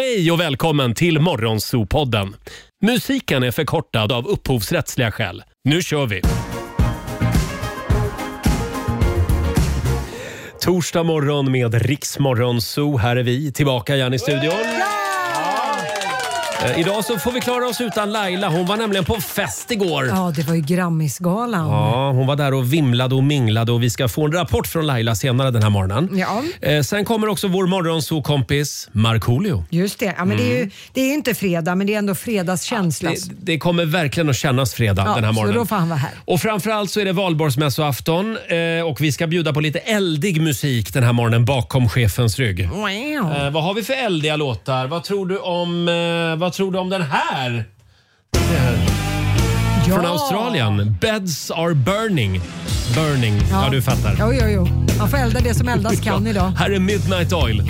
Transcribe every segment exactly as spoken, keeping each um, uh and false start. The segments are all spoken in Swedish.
Hej och välkommen till Morgonzoo-podden. Musiken är förkortad av upphovsrättsliga skäl. Nu kör vi! Torsdag morgon med Riks Morgonzoo. Här är vi tillbaka igen i studion. Idag så får vi klara oss utan Laila. Hon var nämligen på fest igår. Ja, det var ju Grammisgalan. Ja, hon var där och vimlade och minglade och vi ska få en rapport från Laila senare den här morgonen. Ja. Eh, sen kommer också vår Morgonzoo-kompis Markoolio. Just det. Ja, men mm. det, är ju, det är ju inte fredag, men det är ändå fredagskänsla. Ja, det, det kommer verkligen att kännas fredag ja, den här morgonen. Så då får han vara här. Och framförallt så är det valborgsmässoafton eh, och vi ska bjuda på lite eldig musik den här morgonen bakom chefens rygg. Wow. Eh, vad har vi för eldiga låtar? Vad tror du om... Eh, vad tror du om den här? Ja. Från Australien. Beds are burning. Burning. Ja, ja du fattar. Jo, jo, jo. Man får elda det som eldas kan idag. Här är Midnight Oil.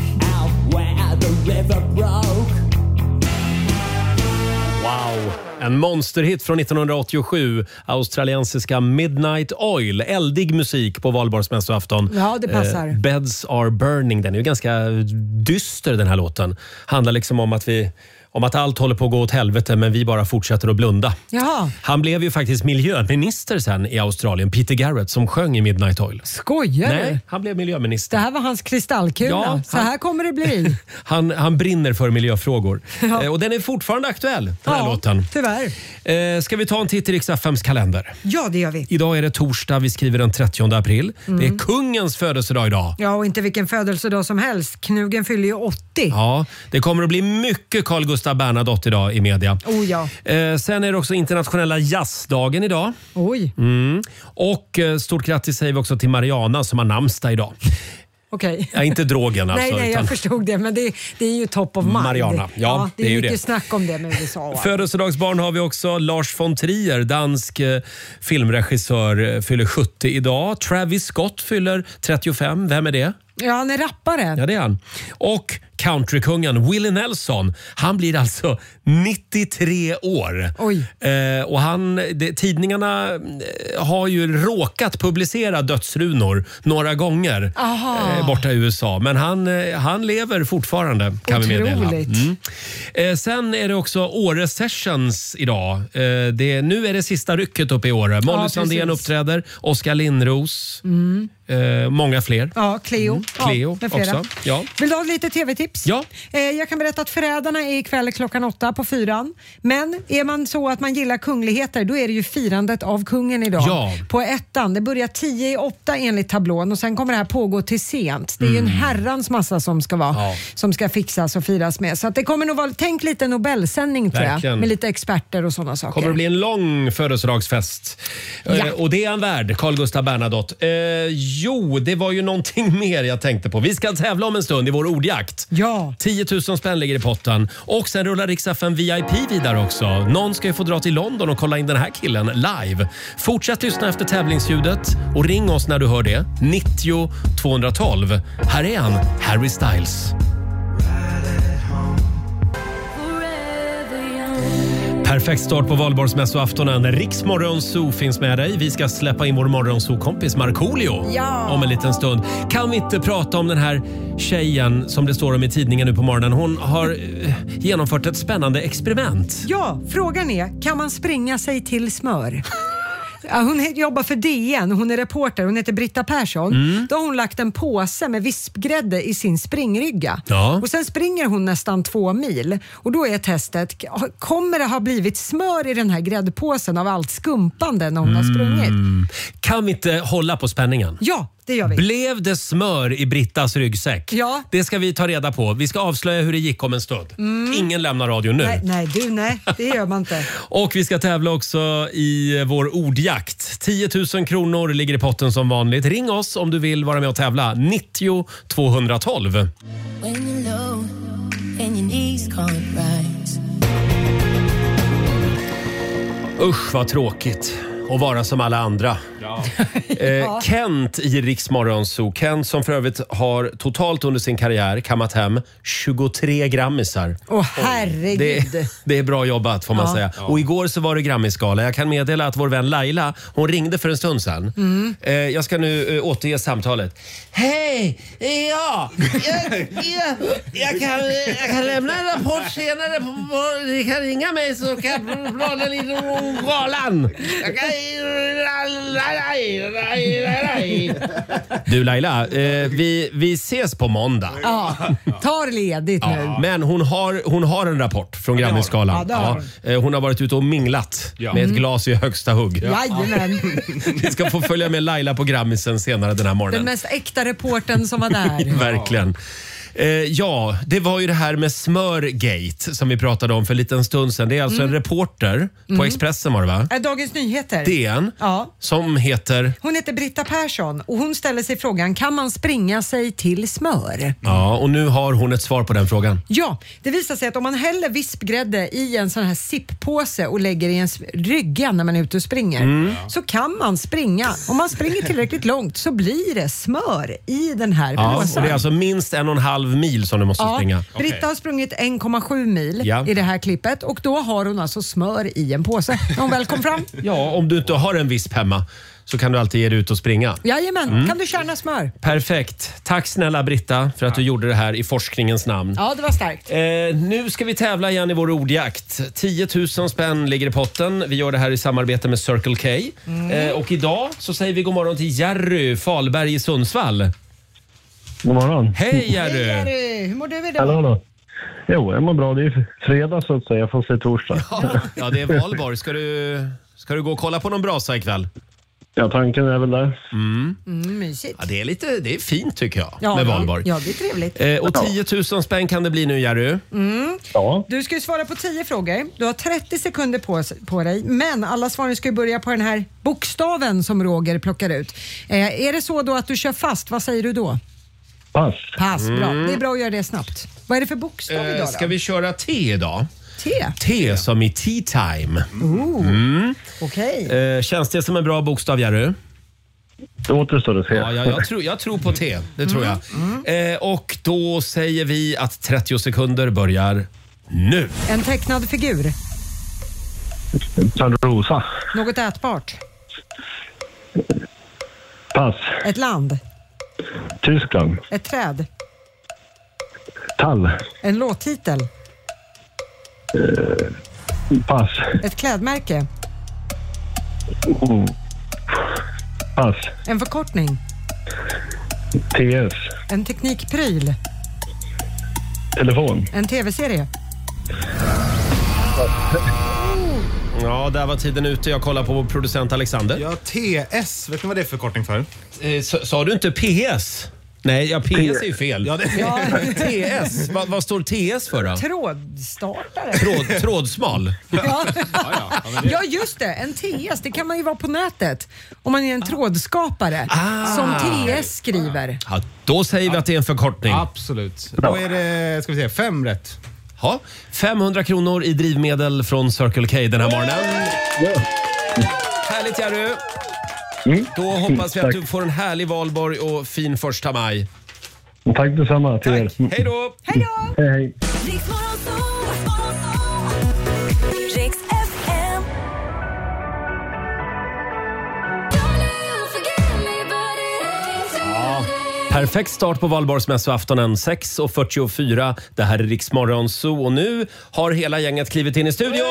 Wow. En monsterhit från nittonhundraåttiosju. Australiensiska Midnight Oil. Eldig musik på valborgsmässoafton. Ja, det passar. Eh, Beds are burning. Den är ju ganska dyster den här låten. Handlar liksom om att vi... Om att allt håller på att gå åt helvete men vi bara fortsätter att blunda. Jaha. Han blev ju faktiskt miljöminister sen i Australien. Peter Garrett som sjöng i Midnight Oil. Skojar du? Nej, han blev miljöminister. Det här var hans kristallkula. Ja, han, Så här kommer det bli. han, han brinner för miljöfrågor. Ja. Eh, och den är fortfarande aktuell, den här ja, låten. Tyvärr. Eh, ska vi ta en titt i Rix F M:s kalender? Ja, det gör vi. Idag är det torsdag, vi skriver den trettionde april. Mm. Det är kungens födelsedag idag. Ja, och inte vilken födelsedag som helst. Knugen fyller ju åttio. Ja, det kommer att bli mycket Carl Gustaf Bernadotte idag i media. Oh ja. Eh, sen är det också internationella jazzdagen idag. Oj. Mm. Och eh, stort grattis säger vi också till Mariana som har namnsdag idag. Okej. Okay. Ja, inte drogen alltså. nej, nej, utan... jag förstod det. Men det, det är ju top of mind. Mariana, ja, ja det, det är är ju mycket det. snack om det med U S A. Födelsedagsbarn har vi också. Lars von Trier, dansk eh, filmregissör, eh, fyller sjuttio idag. Travis Scott fyller trettiofem. Vem är det? Ja, han är rappare. Ja, det är han. Och countrykungen Willie Nelson, han blir alltså nittiotre år. Oj. Eh, och han, det, tidningarna har ju råkat publicera dödsrunor några gånger eh, borta i U S A. Men han, eh, han lever fortfarande, kan Otroligt. vi meddela. Mm. Eh, sen är det också Åre Sessions idag. Eh, det, nu är det sista rycket uppe i Åre. Molly ja, Sandén uppträder, Oskar Lindros. Mm. Eh, många fler. Ja, Cleo. Mm. Cleo ja, med också. Ja. Vill du ha lite tv-tips? Ja. Eh, jag kan berätta att Förrädarna är ikväll klockan åtta på fyran. Men är man så att man gillar kungligheter, då är det ju firandet av kungen idag. Ja. På ettan. Det börjar tio i åtta enligt tablån och sen kommer det här pågå till sent. Det är mm. ju en herrans massa som ska vara, ja. som ska fixas och firas med. Så att det kommer nog vara, tänk lite Nobelsändning tror jag. Med lite experter och sådana saker. Kommer det bli en lång födelsedagsfest. Ja. Eh, och det är en värd, Carl Gustaf Bernadotte. Eh, jo, det var ju någonting mer jag tänkte på. Vi ska tävla om en stund i vår ordjakt. Ja. tio tusen spänn ligger i potten. Och sen rullar Rix F M V I P vidare också. Någon ska ju få dra till London och kolla in den här killen live. Fortsätt lyssna efter tävlingsljudet och ring oss när du hör det. nittio tvåhundratolv. Här är han, Harry Styles. Perfekt start på valborgsmässoaftonen. Rix Morgonzoo finns med dig. Vi ska släppa in vår Morgonzoo-kompis Markoolio ja. om en liten stund. Kan vi inte prata om den här tjejen som det står om i tidningen nu på morgonen? Hon har eh, genomfört ett spännande experiment. Ja, frågan är, kan man springa sig till smör? Ja, hon jobbar för D N, hon är reporter, hon heter Britta Persson. Mm. Då har hon lagt en påse med vispgrädde i sin springrygga. Ja. Och sen springer hon nästan två mil. Och då är testet, kommer det ha blivit smör i den här gräddpåsen av allt skumpande när hon mm. har sprungit? Kan vi inte hålla på spänningen? Ja, det gör vi. Blev det smör i Brittas ryggsäck? Ja. Det ska vi ta reda på. Vi ska avslöja hur det gick om en stund. Mm. Ingen lämnar radion nu. Nej, nej, du, nej, det gör man inte. Och vi ska tävla också i vår ordjakt. tio tusen kronor ligger i potten som vanligt. Ring oss om du vill vara med och tävla. nittio tvåhundratolv. Usch vad tråkigt. Och vara som alla andra. Ja. Eh, Kent i Rix Morgon Zoo. Kent som för övrigt har totalt under sin karriär kammat hem tjugotre grammisar. Åh herregud. Det, det är bra jobbat får man Ja. säga. Och igår så var det Grammisgala. Jag kan meddela att vår vän Laila, hon ringde för en stund sedan. Mm. Eh, jag ska nu eh, återge samtalet. Hej! Ja! Jag, jag, jag, kan, jag kan lämna en rapport senare. På, på, ni kan ringa mig så kan jag prata lite om galan. Jag kan... Du Laila, eh, vi, vi ses på måndag. Ja, tar ledigt nu. Ja, men hon har, hon har en rapport från Grammisgalan. Ja, det har hon. Ja, eh, hon har varit ute och minglat Ja. med ett glas i högsta hugg. Jajamän. Vi ska få följa med Laila på Grammisen senare den här Den morgonen. mest äkta reporten som var där. Verkligen. Eh, ja, det var ju det här med Smörgate som vi pratade om för en liten stund sedan. Det är alltså en reporter på Expressen var det va? Äh, Dagens Nyheter. D N Ja. som heter... Hon heter Britta Persson och hon ställer sig frågan, kan man springa sig till smör? Ja, och nu har hon ett svar på den frågan. Ja, det visar sig att om man häller vispgrädde i en sån här sippåse och lägger i ens rygga när man är ute och springer så kan man springa. Om man springer tillräckligt långt så blir det smör i den här Ja, och påsen. det är alltså minst en och en halv mil som du måste Ja, springa. Britta har sprungit en komma sju mil Ja. i det här klippet och då har hon alltså smör i en påse när hon väl kom fram. Ja, om du inte har en visp hemma så kan du alltid ge dig ut och springa. Jajamän, kan du kärna smör? Perfekt. Tack snälla Britta för att du gjorde det här i forskningens namn. Ja, det var starkt. Eh, nu ska vi tävla igen i vår ordjakt. tio tusen spänn ligger i potten. Vi gör det här i samarbete med Circle K. Eh, och idag så säger vi god morgon till Jerry Falberg i Sundsvall. God morgon. Hej Jerry! Hej Jerry, hur mår du idag? Hallå då. Jo, jag mår bra. Det är fredag så att säga. Jag får se torsdag. Ja, det är valborg. Ska du, ska du gå och kolla på någon brasa ikväll? Ja, tanken är väl där. Mm, mysigt. Ja, det är lite det är fint tycker jag Ja, med valborg. Ja, det är trevligt. Eh, och tio tusen spänn kan det bli nu Jerry. Ja. Du ska ju svara på tio frågor. Du har trettio sekunder på, på dig, men alla svaren ska ju börja på den här bokstaven som Roger plockar ut. Eh, är det så då att du kör fast, vad säger du då? Pass. Pass, bra. Det är bra att göra det snabbt. Vad är det för bokstav Eh, idag då? ska vi köra T idag? T? T som i tea time. Oh. Okej. Eh, känns det som en bra bokstav Jerry? Det återstår att se. Ja, jag, jag, tror, jag tror på T, det tror jag. Eh, och då säger vi att trettio sekunder börjar nu. En tecknad figur. Törnrosa. Något ätbart. Pass. Ett land. Tyskland. Ett träd. Tall. En låttitel. Pass. Ett klädmärke. Mm. Pass. En förkortning. T S. En teknikpryl. Telefon. En tv-serie. Ja, där var tiden ute. Jag kollar på vår producent Alexander. Ja, T S. Vet ni vad det är för förkortning för? Eh, sa, sa du inte P S? Nej, ja, P S är ju fel. Ja, det Ja, T S, vad, vad står T S för då? trådstartare. Tråd, trådsmal. Ja. ja, men det- Ja, just det. En T S, det kan man ju vara på nätet. Om man är en trådskapare Ah. som T S skriver. Ja, då säger vi att det är en förkortning. Absolut. Då är det, ska vi se, fem rätt. Ja, femhundra kronor i drivmedel från Circle K den här morgonen. Ja. Härligt Jerry. Mm. Då hoppas vi att Tack. du får en härlig valborg och fin första maj. Tack detsamma till er. Tack. Hej då! Hej då! Hej, hej. Riks F M. Perfekt start på valborgsmässoaftonen sex och fyrtiofyra. Det här är Rix Morgon Zoo och nu har hela gänget klivit in i studion.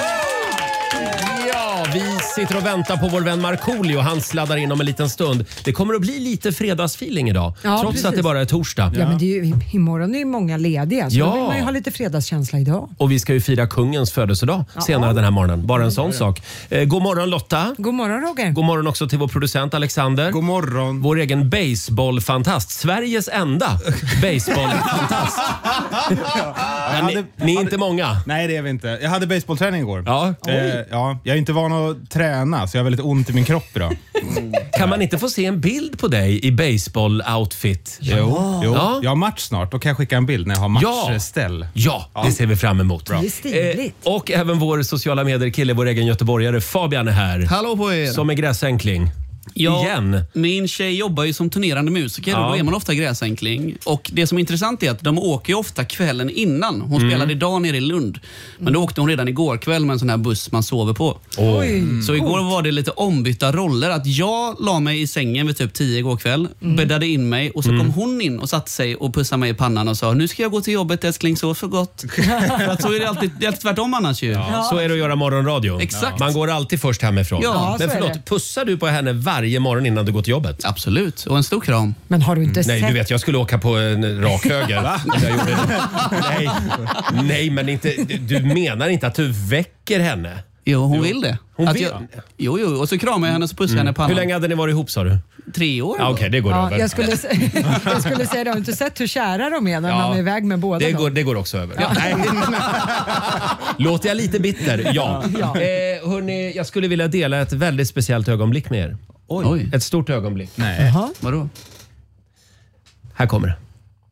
Ja, vi sitter och väntar på vår vän Markoolio. Han sladdar in om en liten stund. Det kommer att bli lite fredagsfeeling idag. Ja, trots precis. att det bara är torsdag. Ja, men det är ju, imorgon är ju många lediga så Ja. då vill man ju ha lite fredagskänsla idag. Och vi ska ju fira kungens födelsedag senare den här morgonen. Bara en sån sak. Eh, god morgon Lotta. God morgon Roger. God morgon också till vår producent Alexander. God morgon. Vår egen baseballfantast. Sveriges enda baseballfantast. Ja, jag ni, hade, ni är hade, inte många. Nej, det är vi inte. Jag hade baseballträning igår. Ja. Eh, ja, jag är inte van att träna, så jag har väldigt ont i min kropp idag. Kan man inte få se en bild på dig i baseball-outfit? Jo, jo. Ja. Jag har match snart. Då kan jag skicka en bild när jag har Ja. matchställ. Ja, det ser vi fram emot. Det är stiligt. Eh, och även vår sociala medier-kille, vår egen göteborgare Fabian är här. Hallå på er. Som är gräsänkling. Ja, Igen. Min tjej jobbar ju som turnerande musiker Ja. och då är man ofta gräsänkling. Och det som är intressant är att de åker ju ofta kvällen innan. Hon Mm. spelade idag nere i Lund. Men då åkte hon redan igår kväll med en sån här buss man sover på. Oj, Så igår var det lite ombytta roller. Att jag la mig i sängen vid typ tio igår kväll, bäddade in mig och så Mm. kom hon in och satte sig och pussade mig i pannan och sa nu ska jag gå till jobbet älskling, så så gott. För att så är det alltid, det är alltid tvärtom annars ju. Så är det att göra morgonradio. Exakt. Man går alltid först hemifrån. Ja, Men så är förlåt, det. pussar du på henne varje morgon innan du går till jobbet? Absolut, och en stor kram. Men har du inte Nej, sett? du vet, jag skulle åka på en rak höger. Jag gjorde det. Nej, nej, men inte, du menar inte att du väcker henne? Jo, hon vill det. Hon Att vill? jag, jo, jo, och så kramar jag henne och så pussar jag henne i pannan. Hur länge hade ni varit ihop, sa du? Tre år. Ja, Okej, det går Ja, över. jag, skulle, sä- jag skulle säga det. Har du inte sett hur kära de är när Ja. man är iväg med båda Det dem? går, det går också över. Nej. Låter jag lite bitter? Ja. Ja. Eh, hörni, jag skulle vilja dela ett väldigt speciellt ögonblick med er. Oj. Ett stort ögonblick. Nej. Jaha. Vadå? Här kommer det.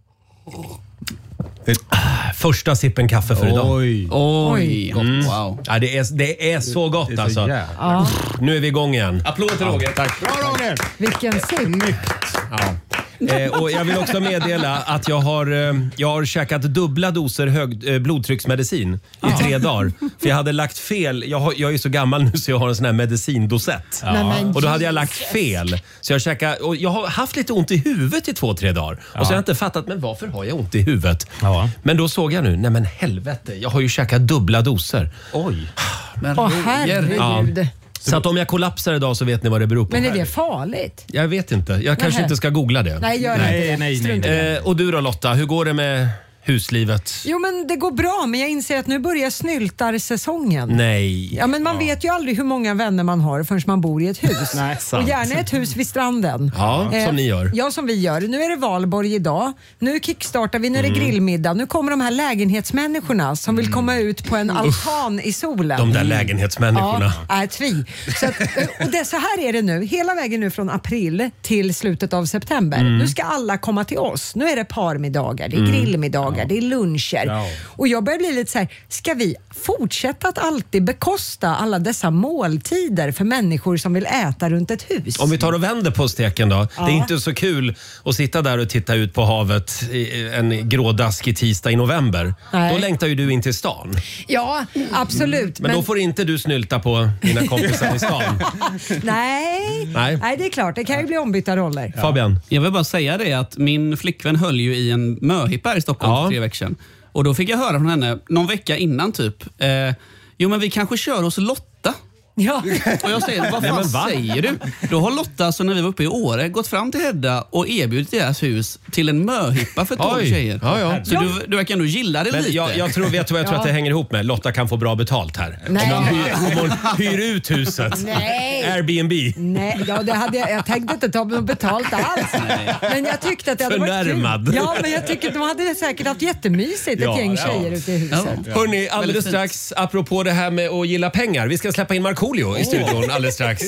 Första sippen kaffe för idag. Oj. Oj, gott. Wow. Ja, det, är, det är så gott Det är så alltså. jävla- Ja, Nu är vi igång igen. Applåd till Roger. Tack. Bra, Roger! vilken sipp. Ja. Eh, och jag vill också meddela att jag har, eh, jag har käkat dubbla doser hög, eh, blodtrycksmedicin i tre dagar. För jag hade lagt fel. Jag, har, jag är så gammal nu så jag har en sån här medicindosett. Nej, men Och då hade jag Jesus. lagt fel. Så jag, käkade, och jag har haft lite ont i huvudet i två, tre dagar. Och så har jag inte fattat, men varför har jag ont i huvudet? Ja. Men då såg jag nu, nej men helvete, jag har ju käkat dubbla doser. Oj. Men Åh Roger. herregud. Så att om jag kollapsar idag så vet ni vad det beror på. Men är det farligt? Jag vet inte. Jag kanske Nähä. inte ska googla det. Nej, gör Nej, inte det. nej, Strunt i nej, det. Eh, och du då Lotta, hur går det med huslivet? Jo men det går bra, men jag inser att nu börjar snyltarsäsongen. Nej. Ja, men man vet ju aldrig hur många vänner man har förrän man bor i ett hus. Nej, sant. Och gärna ett hus vid stranden. Ja, som ni gör. Ja, som vi gör. Nu är det valborg idag. Nu kickstartar vi, nu är det Mm. grillmiddag. Nu kommer de här lägenhetsmänniskorna som vill komma ut på en altan i solen. De där lägenhetsmänniskorna. Ja, är tvi. Så att, och det, så här är det nu, hela vägen nu från april till slutet av september. Mm. Nu ska alla komma till oss. Nu är det parmiddagar, det är grillmiddagar, det är luncher. Ja. Och jag börjar bli lite så här, ska vi fortsätta att alltid bekosta alla dessa måltider för människor som vill äta runt ett hus? Om vi tar och vänder på steken då. Ja. Det är inte så kul att sitta där och titta ut på havet i en grådaskig tisdag i november. Nej. Då längtar ju du in till stan. Ja, absolut. Men, då får inte du snylta på dina kompisar i stan. Nej. Nej. Nej, det är klart. Det kan ju bli ombytta roller. Fabian? Jag vill bara säga det att min flickvän höll ju i en möhippa här i Stockholm Ja. för tre veckor sedan. Och då fick jag höra från henne någon vecka innan typ. Eh, jo men vi kanske kör hos Lotta. Ja. Och jag säger, vad Nej, fan men va? säger du? Då har Lotta, alltså, när vi var uppe i Åre, gått fram till Hedda och erbjudit deras hus till en möhippa för tolv Oj. tjejer. Ja, ja. Så du, du verkar ändå gilla det Men lite. jag, jag tror, vet du vad jag tror Ja. att det hänger ihop med? Lotta kan få bra betalt här. Nej. Om hon hyr, om hon hyr ut huset. Nej. Airbnb. Nej, ja, det hade jag, jag tänkte inte ta något betalt alls. Men jag tyckte att det hade varit Förnärmad. kul. Ja, men jag tycker att de hade säkert haft jättemysigt, Ja, ett gäng ja. tjejer ute i huset. Ja. Hörrni, alldeles Väldigt fint. strax, apropå det här med att gilla pengar. Vi ska släppa in Markoolio i studion alldeles strax.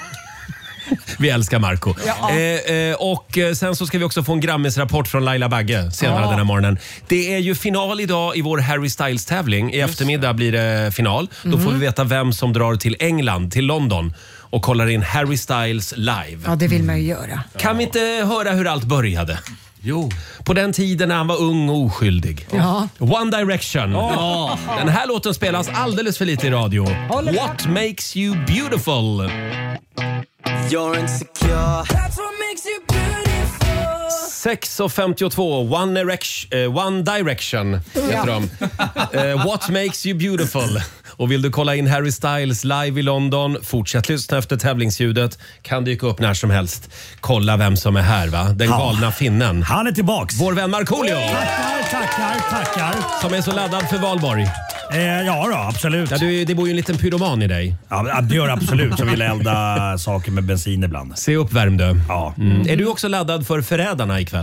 Vi älskar Marco. Ja. Eh, eh, och eh, sen så ska vi också få en Grammis-rapport från Laila Bagge senare Ja. den här morgonen. Det är ju final idag i vår Harry Styles-tävling. I eftermiddag blir det final. Då får vi veta vem som drar till England, till London och kollar in Harry Styles live. Ja, det vill man ju göra. Kan vi inte höra hur allt började? Jo. På den tiden när han var ung och oskyldig. Ja. One Direction. Ja. Den här låten spelas alldeles för lite i radio. Håller med. What makes you beautiful? You're insecure. That's what makes you beautiful. sex och femtiotvå, One Direction, eh, One Direction heter de. Eh, What makes you beautiful? Och vill du kolla in Harry Styles live i London, fortsätt lyssna efter tävlingsljudet. Kan dyka upp när som helst. Kolla vem som är här, va? Den Ja. galna finnen. Han är tillbaks. Vår vän Markoolio, Tackar, tackar, tackar. som är så laddad för valborg. Eh, ja då, absolut. Ja, du, det bor ju en liten pyroman i dig. Ja, det gör absolut. Jag vill elda saker med bensin ibland. Se upp, Värmdö. Ja. Mm. Är du också laddad för Förrädarna ikväll?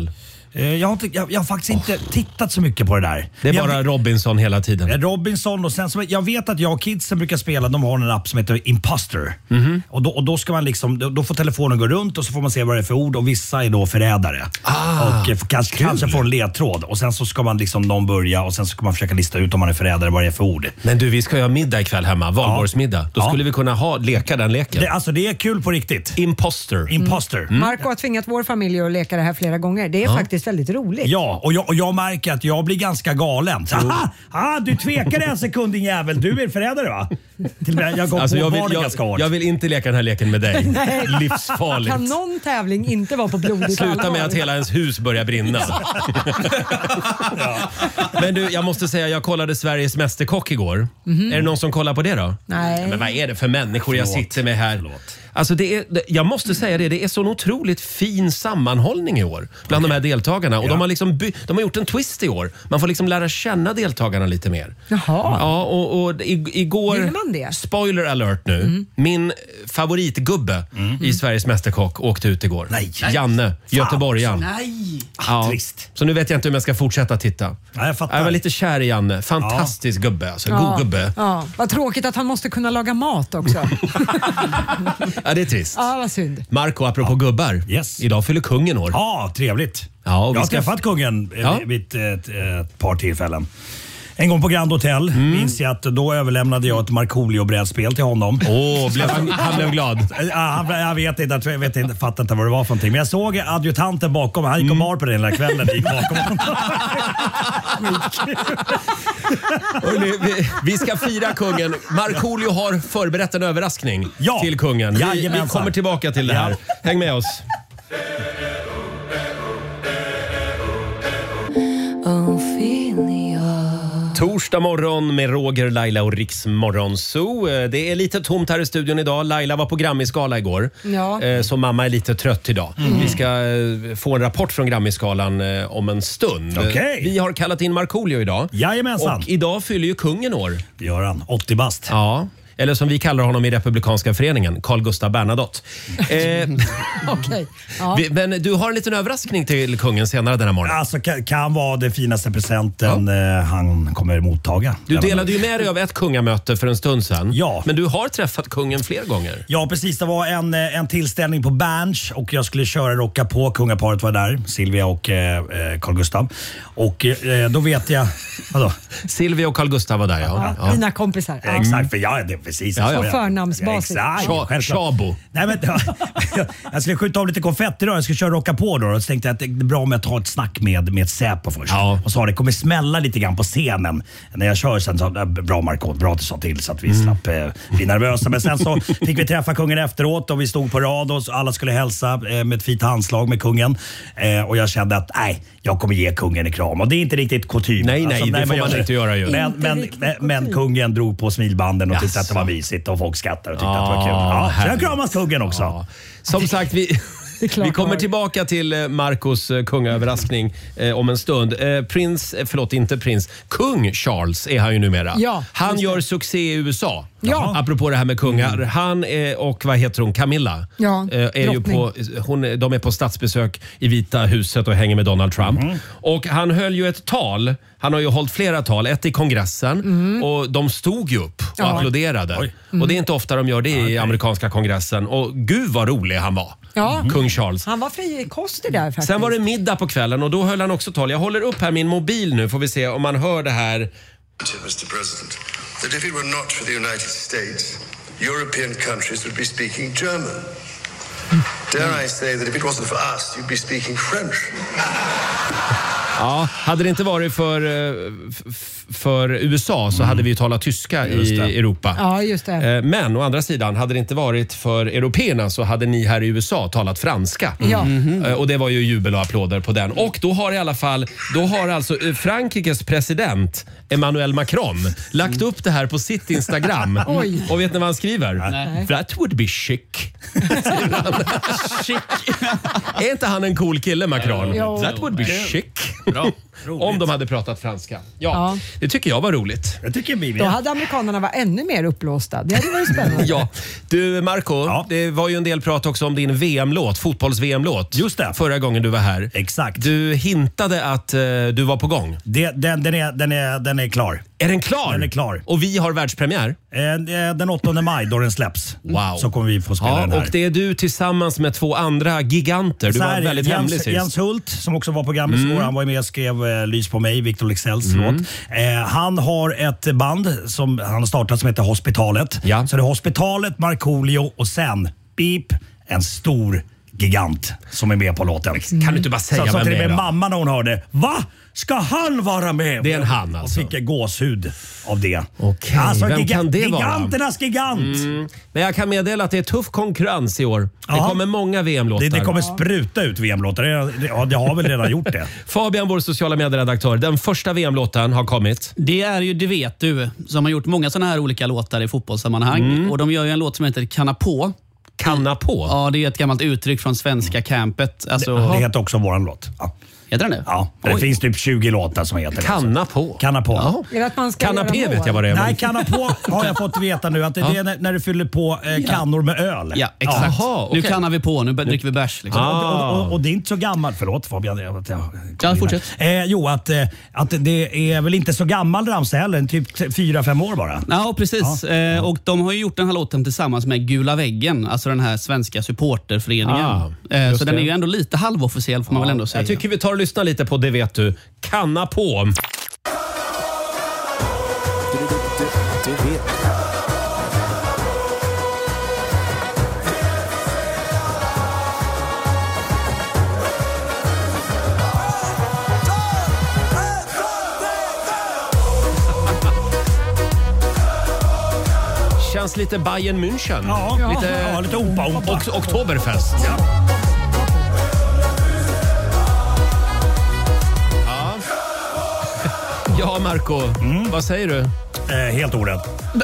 Jag har, inte, jag, jag har faktiskt inte oh. tittat så mycket på det där. Det är bara jag, Robinson hela tiden. Robinson och sen så, jag vet att jag och kidsen brukar spela, de har en app som heter Imposter. Mm-hmm. Och, då, och då ska man liksom, då får telefonen gå runt och så får man se vad det är för ord och vissa är då förrädare. Ah, och kanske, kanske får en ledtråd och sen så ska man liksom någon börja och sen så ska man försöka lista ut om man är förrädare vad det är för ord. Men du, vi ska ju ha middag ikväll hemma, valborgsmiddag. Då skulle ja. vi kunna ha, leka den leken. Det, alltså det är kul på riktigt. Imposter. Imposter. Mm. Marco har tvingat vår familj att leka det här flera gånger. Det är ja. faktiskt väldigt roligt. Ja, och jag, och jag märker att jag blir ganska galen. Aha, ah, du tvekade en sekund din jävel. Du är förrädare va? Till och med, jag går alltså, på jag, vill, jag, jag vill inte leka den här leken med dig. Livsfarligt. Kan någon tävling inte vara på blodigt Sluta allvar? med att hela ens hus börjar brinna. ja. Men du, jag måste säga, jag kollade Sveriges Mästerkock igår. Mm-hmm. Är det någon som kollar på det då? Nej. Men vad är det för människor jag Förlåt. sitter med här? Förlåt. Alltså det är, jag måste säga det, det är så en otroligt fin sammanhållning i år bland okay. de här deltagarna. Och ja. de, har liksom by, de har gjort en twist i år. Man får liksom lära känna deltagarna lite mer. Jaha. Ja, och, och igår... Vill man det? Spoiler alert nu. Mm. Min favoritgubbe mm. i Sveriges Mästerkock åkte ut igår. Nej. Janne, Göteborgaren. Nej. Ja. Trist. Så nu vet jag inte om jag ska fortsätta titta. Ja, jag fattar. Jag var lite kär i Janne. Fantastisk ja. gubbe. Alltså, ja. god gubbe. Ja. Vad tråkigt att han måste kunna laga mat också. Ja, det är trist. Ja, vad synd. Marco, apropå ja. gubbar. Yes. Idag fyller kungen år. Ja, trevligt. Ja, och jag har ska... träffat kungen ja. vid ett, ett, ett par tillfällen. En gång på Grand Hotel mm. minns jag att då överlämnade jag ett Markoolio-brädspel till honom. Åh, oh, blev han, han blev glad. Ja, jag vet inte, jag vet inte, fattar inte vad det var för någonting. Men jag såg adjutanten bakom, han gick och bar på den hela kvällen. Gick bakom Hörrni, vi, vi ska fira kungen. Markoolio har förberett en överraskning ja. till kungen. Vi, vi kommer tillbaka till det här. Ja. Häng med oss. Torsdag morgon med Roger, Laila och Riks Morgonzoo. Det är lite tomt här i studion idag. Laila var på Grammisgala igår. Ja. Så mamma är lite trött idag. Mm. Vi ska få en rapport från Grammisgalan om en stund. Okay. Vi har kallat in Markoolio idag. Jajamensan. Och idag fyller ju kungen år. Det gör han. åttio bast. Ja. Eller som vi kallar honom i Republikanska föreningen, Carl Gustaf Bernadotte. Eh, okay. ja. Men du har en liten överraskning till kungen senare den här morgonen. Alltså kan, kan vara den finaste presenten ja. eh, han kommer mottaga. Du delade ju med dig av ett kungamöte för en stund sedan. Ja. Men du har träffat kungen fler gånger. Ja, precis. Det var en, en tillställning på Berns och jag skulle köra rocka på. Kungaparet var där, Silvia och eh, Carl Gustaf. Och eh, då vet jag... Vadå? Silvia och Carl Gustaf var där, ja. ja. Mina kompisar. Ja. Exakt, för jag det precis. Ja, ja. Förnamnsbasis. Ja, exakt. Chabo. Nej, men, jag skulle skjuta av lite konfetti då. Jag skulle köra rocka på då. Och så tänkte jag att det är bra om jag tar ett snack med, med ett Säpo först. Ja. Och så har det kommer smälla lite grann på scenen. När jag kör sen så, bra Marco, bra att du sa till så att vi mm. slapp eh, bli nervösa. Men sen så fick vi träffa kungen efteråt och vi stod på rad och alla skulle hälsa eh, med ett fint handslag med kungen. Eh, och jag kände att nej, jag kommer ge kungen en kram. Och det är inte riktigt kutym. Nej, nej, alltså, det får man inte göra ju. Men, men, men, men kungen drog på smilbanden och yes. tyckte att det var mysigt och folk skrattade och tyckte ah, att det var kul. Ja, så jag kramas kungen också. Ah. Som sagt, vi... Vi kommer tillbaka till Marcos kungaöverraskning eh, om en stund. Eh, prins, förlåt inte prins, kung Charles är han ju numera. Ja, han gör succé i U S A. Ja. Apropå det här med kungar. Mm. Han är, och vad heter hon, Camilla, ja, eh, är ju på, hon, de är på statsbesök i Vita huset och hänger med Donald Trump. Mm. Och han höll ju ett tal. Han har ju hållit flera tal, ett i kongressen mm. och de stod ju upp och ja. applåderade. Mm. Och det är inte ofta de gör det i okay. amerikanska kongressen. Och gud vad rolig han var. Ja. Kung Charles. Han var frikostig där faktiskt. Sen var det middag på kvällen och då höll han också tal. Jag håller upp här min mobil nu, får vi se om man hör det här. mister President, that if it were not for the United States, European countries would be speaking German. Dare I say that if it wasn't for us, you'd be speaking French. Ja, hade det inte varit för, för U S A så hade vi ju talat tyska i Europa. Ja, just det. Men å andra sidan, hade det inte varit för européerna så hade ni här i U S A talat franska. Ja. Mm-hmm. Och det var ju jubel och applåder på den. Och då har i alla fall, då har alltså Frankrikes president Emmanuel Macron lagt upp det här på sitt Instagram. Oj. Och vet ni vad han skriver? Nej. That would be chic. Chic. Är inte han en cool kille, Macron? Jo. That would be chic. Bra. Roligt. Om de hade pratat franska. Ja, ja, det tycker jag var roligt. Jag tycker vi Då hade amerikanerna varit ännu mer upplåsta. Det hade varit spännande. Ja. Du Marco, ja. det var ju en del prat också om din V M-låt, fotbolls-V M-låt. Just det. Förra gången du var här. Exakt. Du hintade att uh, du var på gång. Det, den, den, är, den, är, den är klar. Är den klar? Den är klar. Och vi har världspremiär? Eh, den åttonde maj då den släpps. Wow. Så kommer vi få spela ja, den här. Och det är du tillsammans med två andra giganter. Du så var här, väldigt Jens, hemlig sist. Jens Hult som också var programmet mm. igår. Han var ju med och skrev eh, Lys på mig, Victor Leksells mm. låt. Eh, han har ett band som han har startat som heter Hospitalet. Ja. Så det är Hospitalet, Markoolio och sen, beep, en stor gigant som är med på låten. Mm. Kan du inte bara säga så, vem så till det är och med då? mamma när hon hörde, va? Ska han vara med? Det är en han alltså. Och fick gåshud av det. Okej, alltså, vem giga- kan det vara? Giganternas gigant! Mm. Men jag kan meddela att det är tuff konkurrens i år. Det ja. kommer många V M-låtar. Det, det kommer spruta ut V M-låtar. Det, ja, det har väl redan gjort det. Fabian, vår sociala medieredaktör. Den första V M-låten har kommit. Det är ju Det vet du, som har gjort många sådana här olika låtar i fotbollssammanhang. Mm. Och de gör ju en låt som heter Kanna på. Kanna på? Ja, det är ett gammalt uttryck från svenska campet. Alltså, det, det heter också våran låt. Ja. Heter den det? Ja, det Oj. finns typ tjugo låtar som heter det. Kanna på? Kanna på. Ja. Är det att man ska Kanapé vet jag vad det är. Nej, kanna på har jag fått veta nu att det, ja. det är när, när du fyller på eh, kannor med öl. Ja, exakt. Aha, okay. Nu kannar vi på, nu dricker vi bärs. Liksom. Ah. Och, och, och det är inte så gammalt, förlåt Fabian. Jag, jag, ja, fortsätt. Eh, jo, att, eh, att det är väl inte så gammal ramsa heller, typ fyra fem år bara. Ja, precis. Ja. Eh, och de har ju gjort den här låten tillsammans med Gula väggen, alltså den här svenska supporterföreningen. Ah, eh, så den är ju ändå lite halvofficiell får man ja, väl ändå säga. Jag tycker vi tar och lyssnar lite på Det vet du. Kanna på. Du, du, du, du vet. Känns lite Bayern München. Ja, lite, ja, lite opa, opa. Och, Oktoberfest. Ja. Ja, ja Marco. Mm. Vad säger du? Eh, helt orätt.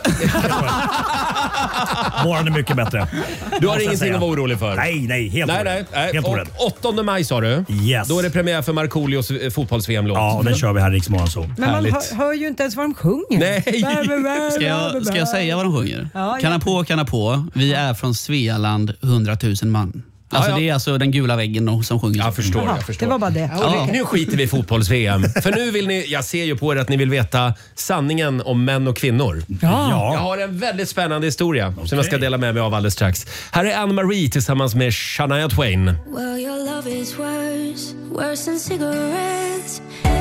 Våran är mycket bättre. Du har ingenting att vara orolig för? Nej, nej. Helt nej, orätt. nej, nej. Helt orätt. åttonde maj sa du? Yes. Då är det premiär för Markoolios fotbolls-V M-låt. Ja, och den kör vi här i Rix Morgon så. Men man hör, hör ju inte ens vad de sjunger. Nej. Ska jag, ska jag säga vad de sjunger? Ja, kanna på, kanna på. Vi är från Svealand, hundratusen man. Alltså ja, ja. Det är alltså den gula väggen som sjunger. Jag förstår, Aha, jag förstår. Det var bara det. Ja. Nu skiter vi i fotbolls-V M. För nu vill ni, jag ser ju på er att ni vill veta sanningen om män och kvinnor. Ja. Jag har en väldigt spännande historia okay. som jag ska dela med mig av alldeles strax. Här är Anne-Marie tillsammans med Shania Twain. Well, your love is worse, worse than cigarettes.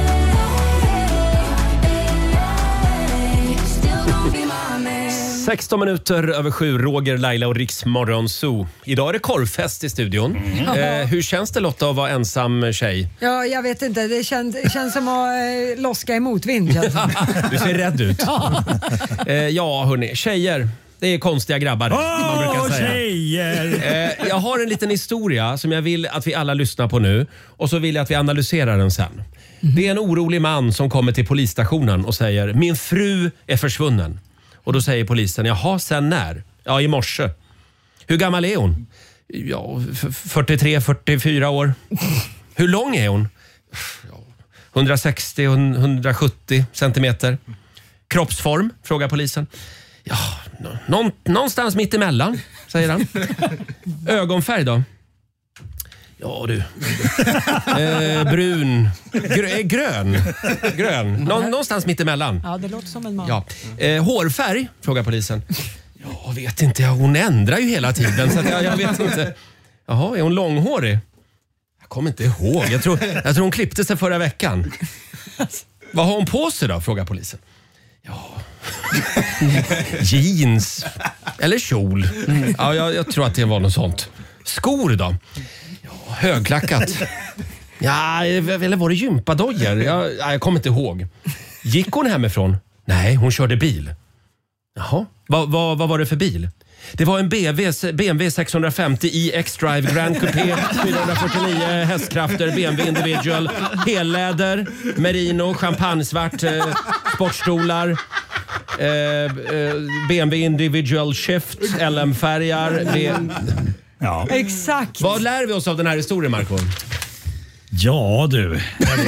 sexton minuter över sju, Roger, Laila och Rix Morgon Zoo. Idag är det korvfest i studion. Mm. Eh, hur känns det Lotta att vara ensam tjej? Ja, jag vet inte. Det känns, känns som att eh, loska i motvind. Du ser rädd ut. Ja, eh, ja hörni, tjejer. Det är konstiga grabbar. Åh, man brukar säga. Tjejer! Eh, jag har en liten historia som jag vill att vi alla lyssnar på nu. Och så vill jag att vi analyserar den sen. Mm. Det är en orolig man som kommer till polisstationen och säger: min fru är försvunnen. Och då säger polisen: jaha, sen när? Ja, i morse. Hur gammal är hon? Ja, fyrtiotre fyrtiofyra år. Hur lång är hon? hundrasextio hundrasjuttio centimeter. Kroppsform? Frågar polisen. Ja, nå- någonstans mitt emellan, säger han. Ögonfärg då? Ja du. Eh, brun. Grö, grön. Grön. Nå, någonstans mitt emellan. Ja, det låter som en man. Ja. Eh, hårfärg? Frågar polisen. Jag vet inte. Hon ändrar ju hela tiden. Så att jag, jag vet inte. Jaha, är hon långhårig? Jag kommer inte ihåg. Jag tror, jag tror hon klippte sig förra veckan. Vad har hon på sig då? Frågar polisen. Ja... jeans. Eller kjol. Ja, jag, jag tror att det var något sånt. Skor då? Ja, högklackat. Ja, eller var det gympadojor? Jag, jag kommer inte ihåg. Gick hon hemifrån? Nej, hon körde bil. Jaha, vad va, va var det för bil? Det var en B M W sexhundrafemtio i X-Drive Grand Coupé, fyrahundrafyrtionio hästkrafter, B M W Individual, helläder, merino, champagnesvart, eh, sportstolar, eh, eh, B M W Individual Shift, L M-färgar. B- ja. Exakt. Vad lär vi oss av den här historien, Marco? Ja du.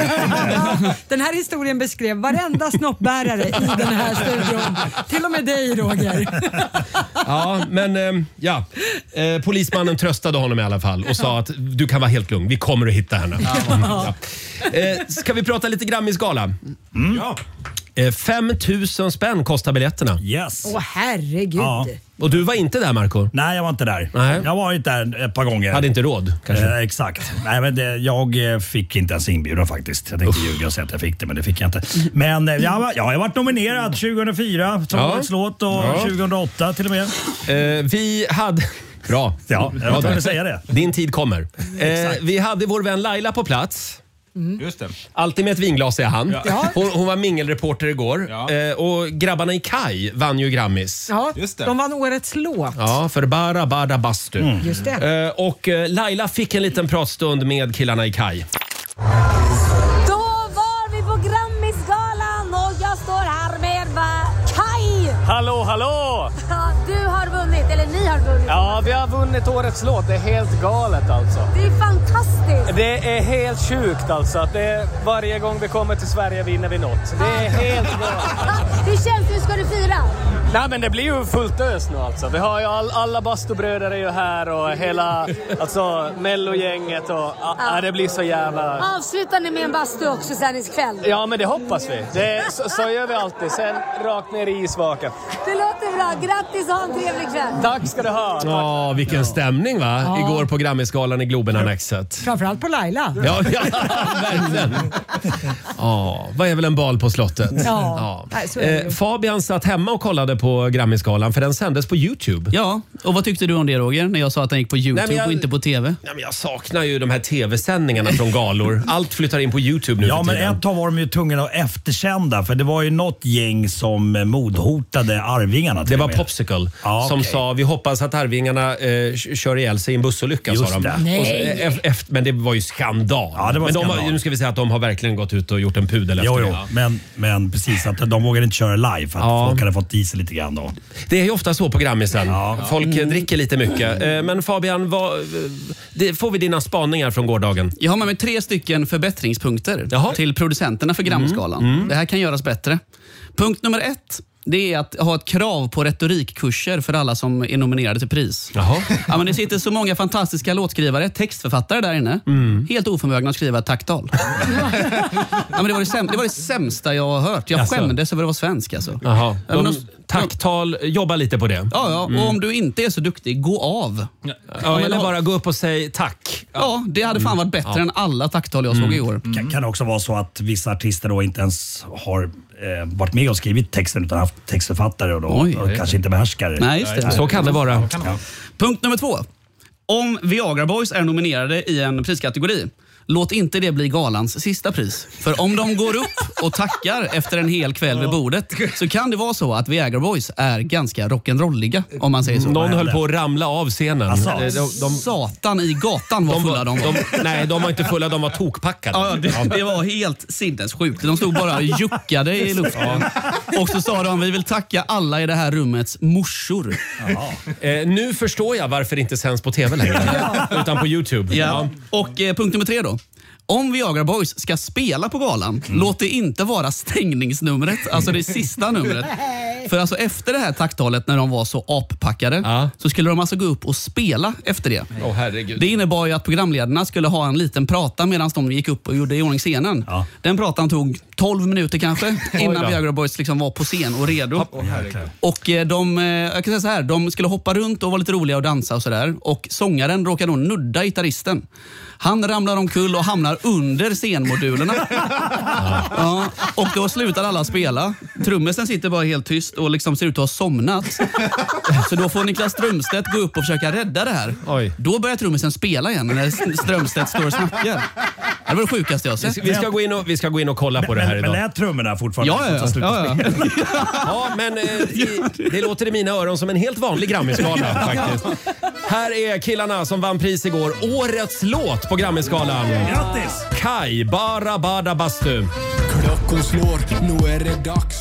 Den här historien beskrev varenda snoppbärare i den här studion. Till och med dig, Roger. Ja, men eh, ja. Eh, polismannen tröstade honom i alla fall och sa att du kan vara helt lugn. Vi kommer att hitta henne. Mm, ja. eh, ska vi prata lite Grammisgala? Mm. Ja. fem tusen spänn kostar biljetterna. Yes. Åh, herregud. Ja. Och du var inte där, Marco? Nej, jag var inte där. Nej. Jag har varit där ett par gånger. Hade inte råd, kanske? Eh, exakt. Nej, men det, jag fick inte ens inbjudan faktiskt. Jag tänkte ljuga och säga att jag fick det, men det fick jag inte. Men eh, jag, var, jag har varit nominerad tjugohundrafyra som ja. årets låt och ja. tjugohundraåtta till och med. Eh, vi hade... Bra. Ja, jag var tvungen att säga det. Din tid kommer. Eh, vi hade vår vän Laila på plats. Mm. Just det. Alltid med ett vinglas i hand. Ja. Hon, hon var mingelreporter igår. Ja. Eh, och grabbarna i Kaj vann ju Grammis. Ja, Just det. de vann årets låt. Ja, för Bara Bada Bastu. Mm. Just det. Eh, och eh, Laila fick en liten pratstund med killarna i Kaj. Då var vi på Grammisgalan och jag står här med Kaj. Hallå, hallå! Ja, du har vunnit, eller ni har vunnit. Ja, vi har vunnit årets låt. Det är helt galet alltså. Det är fantastiskt. Det är helt sjukt alltså. Att det är, varje gång vi kommer till Sverige vinner vi något. Det är helt galet. Hur känns det? Hur ska du fira? Nej, men det blir ju fullt ös nu alltså. Vi har ju all, alla bastubröder är ju här och hela alltså mellogänget och ja. Det blir så jävla... Avslutar ni med en bastu också sen ikväll? Ja, men det hoppas vi. Det, så, så gör vi alltid. Sen rakt ner i isvaken. Det låter bra. Grattis och ha en trevlig kväll. Tack ska du ha. Ja, vilken stämning va? Ja. Igår på Grammisgalan i Globen-annexet. Framförallt på Laila. Ja, ja verkligen. Ja, vad är väl en bal på slottet? Ja. Nej, så är det ju. Eh, Fabian satt hemma och kollade på Grammisgalan för den sändes på YouTube. Ja, och vad tyckte du om det, Roger? När jag sa att den gick på YouTube Nej, men jag- och inte på T V? Ja, men jag saknar ju de här tv-sändningarna från galor. Allt flyttar in på YouTube nu Ja, för men tiden. ett tag var de ju tvungna att efterkända, för det var ju något gäng som eh, mordhotade Arvingarna. till Det var och med. Popsicle Ja, som okej. sa vi hoppas att Arvingarna eh, kör ihjäl sig i en bussolycka. Just sa de. det. Nej. Och så, eh, ef- efter, men det var ju skandal. Ja, det var men de, har- skandal. nu ska vi säga att de har verkligen gått ut och gjort en pudel efter Jo, jo. det. Men, men precis, att de vågade inte köra live för att Ja. folk hade fått i sig lite grann då. Det är ju ofta så på Grammisen. Ja. Folk eh, dricker lite mycket. Eh, Men Fabian, vad, eh, det, får vi dina spaningar från gårdagen? Jag har med mig tre stycken förbättringspunkter Jaha. till producenterna för Grammisgalan. Det här kan göras bättre. Punkt nummer ett. Det är att ha ett krav på retorikkurser för alla som är nominerade till pris. Jaha. Ja, men det sitter så många fantastiska låtskrivare, textförfattare där inne. Helt oförmögna att skriva ett tacktal. Ja, men det, var det, säm- det var det sämsta jag har hört. Jag Jaså. skämdes över att vara svensk. Alltså. Jaha. Ja, men De, de- tacktal, jobba lite på det. Ja, ja, och om du inte är så duktig, gå av. Ja, men eller ha- bara gå upp och säg tack. Ja, det hade fan varit bättre än alla tacktal jag såg i år. Kan, kan det också vara så att vissa artister då inte ens har eh, varit med och skrivit texten utan haft textförfattare och, då, Oj. och kanske inte behärskar det. Nej, just det. Så kan det vara. Punkt nummer två. Om Viagra Boys är nominerade i en priskategori, låt inte det bli galans sista pris. För om de går upp och tackar efter en hel kväll vid bordet så kan det vara så att Viagra Boys är ganska rock'n'rolliga, om man säger så. Någon höll hände? på att ramla av scenen. Alltså, Eh, de, de, Satan i gatan var de, fulla de var. de, nej, de var inte fulla, de var tokpackade. Ja, det, det var helt sinnessjukt. De stod bara och juckade i luften. Och så sa de, vi vill tacka alla i det här rummets morsor. Eh, nu förstår jag varför det inte sänds på tv längre. Utan på YouTube. Ja. Och eh, punkt nummer tre då. Om Viagra Boys ska spela på galan, låt det inte vara stängningsnumret, alltså det sista numret. För alltså efter det här tacktalet när de var så appackade, Ja. så skulle de alltså gå upp och spela efter det. Åh, herregud. Det innebar ju att programledarna skulle ha en liten prata medan de gick upp och gjorde i ordning scenen. Ja. Den pratan tog tolv minuter kanske innan då. Viagra Boys liksom var på scen och redo. Och eh, de, eh, jag kan säga så här, de skulle hoppa runt och vara lite roliga och dansa och sådär. Och sångaren råkade då nudda gitarristen. Han ramlar omkull och hamnar under scenmodulerna. Ja, och då slutar alla spela. Trummisen sitter bara helt tyst och liksom ser ut att ha somnat. Så då får Niklas Strömstedt gå upp och försöka rädda det här. Oj. Då börjar trummisen spela igen när Strömstedt står och snackar. Det var det sjukaste jag sett. Vi ska, gå in och, vi ska gå in och kolla på det här Men, men idag. lät trummorna fortfarande? Ja, ja, trots att ja. slutet ja, spela? ja. Ja, men eh, i, det låter i mina öron som en helt vanlig Grammisgala faktiskt. Här är killarna som vann pris igår. Årets låt på Grammisgalan. Grattis! Kaj, Bara Bada Bastu. Klockan slår, nu är det dags.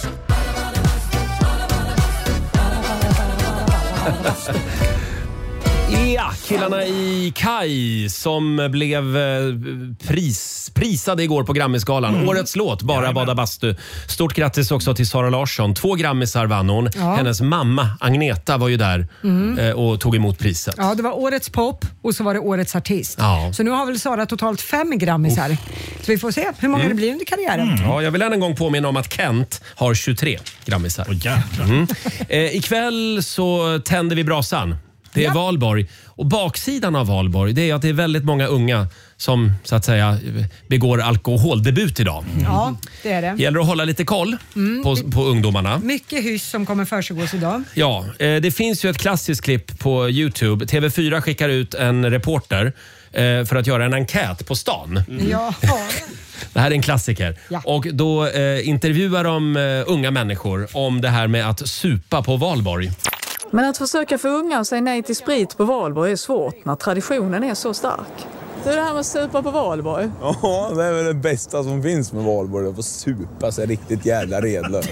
Ja, killarna i Kaj som blev pris, prisade igår på Grammisgalan. Mm. Årets låt, Bara bada bastu. Stort grattis också till Sara Larsson. Två Grammisar vann hon. Ja. Hennes mamma Agneta var ju där mm. och tog emot priset. Ja, det var årets pop och så var det årets artist. Ja. Så nu har väl Sara totalt fem Grammisar. Oh. Så vi får se hur många mm. det blir under karriären. Mm. Ja, jag vill än en gång påminna om att Kent har tjugotre Grammisar. Oh, mm. eh, ikväll så tänder vi brasan. Det är ja. Valborg. Och baksidan av Valborg, det är att det är väldigt många unga som så att säga begår alkoholdebut idag. Mm. Ja, det är det. Gäller att hålla lite koll mm. på, på ungdomarna. Mycket hyss som kommer försiggås idag. Ja, eh, det finns ju ett klassiskt klipp på YouTube. T V fyra skickar ut en reporter eh, för att göra en enkät på stan. Mm. Ja. Det här är en klassiker. Ja. Och då eh, intervjuar de eh, unga människor om det här med att supa på Valborg. Men att försöka få unga att säga nej till sprit på Valborg är svårt när traditionen är så stark. Det är det här med att supa på Valborg. Ja, det är väl det bästa som finns med Valborg. Att få supa sig riktigt jävla redlös.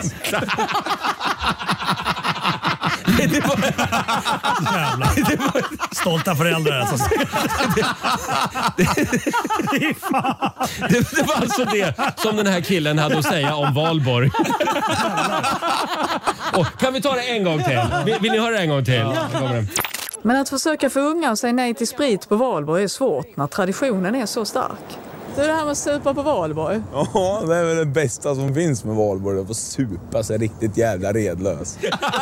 Det var... det var... Stolta föräldrar alltså. det, det, det var alltså det som den här killen hade att säga om Valborg. Och, kan vi ta det en gång till? Vill, vill ni höra det en gång till? Ja. Men att försöka få unga att säga nej till sprit på Valborg är svårt när traditionen är så stark. Det är det här med att supa på Valborg. Ja, det är väl det bästa som finns med Valborg. Att få supa sig riktigt jävla redlös.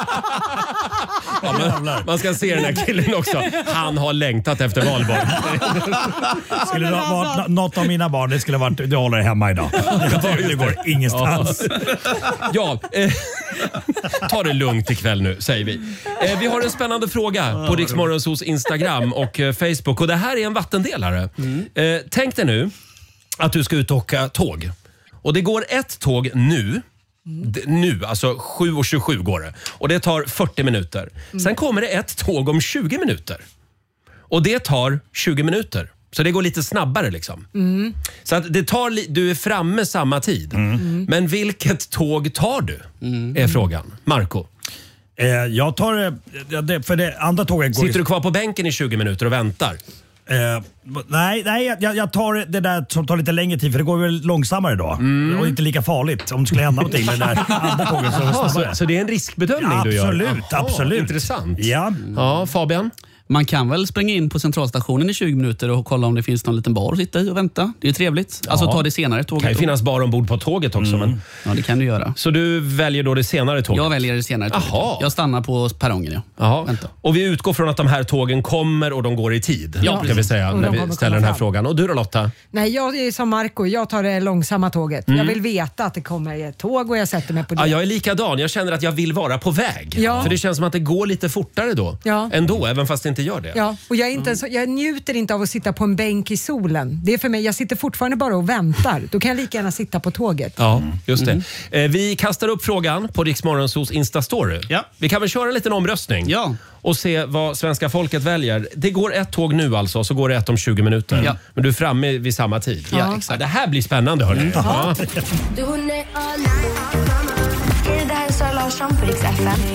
Ja, men, man ska se den här killen också. Han har längtat efter Valborg. Skulle det vara något av mina barn, det skulle vara du håller det hemma idag. Det går ingenstans. Ja, eh, ta det lugnt ikväll nu, säger vi. Eh, vi har en spännande fråga på Rix Morgonzos Instagram och eh, Facebook. Och det här är en vattendelare. Mm. Eh, tänk dig nu att du ska ut och åka tåg. Och det går ett tåg nu. D- nu, alltså sju och tjugosju går det. Och det tar fyrtio minuter. Mm. Sen kommer det ett tåg om tjugo minuter. Och det tar tjugo minuter. Så det går lite snabbare liksom. Mm. Så att det tar li- du är framme samma tid. Mm. Mm. Men vilket tåg tar du? Mm. Är frågan. Marco? Eh, jag tar eh, för det andra tåget går. Sitter du kvar på bänken i tjugo minuter och väntar? Eh, nej, nej jag, jag tar det där som tar lite längre tid för det går väl långsammare då. Mm. Och inte lika farligt om det skulle hända någonting med det där andra tåget. Så, så, så det är en riskbedömning ja, du gör? Absolut, absolut. Intressant. Ja. Ja, Fabian? Man kan väl springa in på centralstationen i tjugo minuter och kolla om det finns någon liten bar att sitta i och vänta. Det är ju trevligt. Alltså ja. Ta det senare tåget. Det kan ju finnas bar ombord på tåget också. Mm. Men... Ja, det kan du göra. Så du väljer då det senare tåget? Jag väljer det senare tåget. Aha. Jag stannar på perrongen, ja. Aha. Vänta. Och vi utgår från att de här tågen kommer och de går i tid. Ja, ska vi säga, när vi ställer den här frågan. Och du då, Lotta? Nej, jag är som Marco. Jag tar det långsamma tåget. Mm. Jag vill veta att det kommer ett tåg och jag sätter mig på det. Ja, jag är likadan. Jag känner att jag vill vara på väg. Ja. För det känns som att det går lite fortare då. Ja. Ändå, även fast det inte gör det. Ja. Och jag, är inte mm. så, jag njuter inte av att sitta på en bänk i solen. Det är för mig, jag sitter fortfarande bara och väntar. Då kan jag lika gärna sitta på tåget. Ja, just det. Mm. Vi kastar upp frågan på Rix Morgonzos Instastory. Ja. Vi kan väl köra en liten omröstning. Ja. Och se vad svenska folket väljer. Det går ett tåg nu alltså, så går det ett om tjugo minuter. Mm. Men du är framme vid samma tid. Ja, exakt. Det här blir spännande, hörni. Mm. Ja. Det här är Sara Larsson på Rix F M.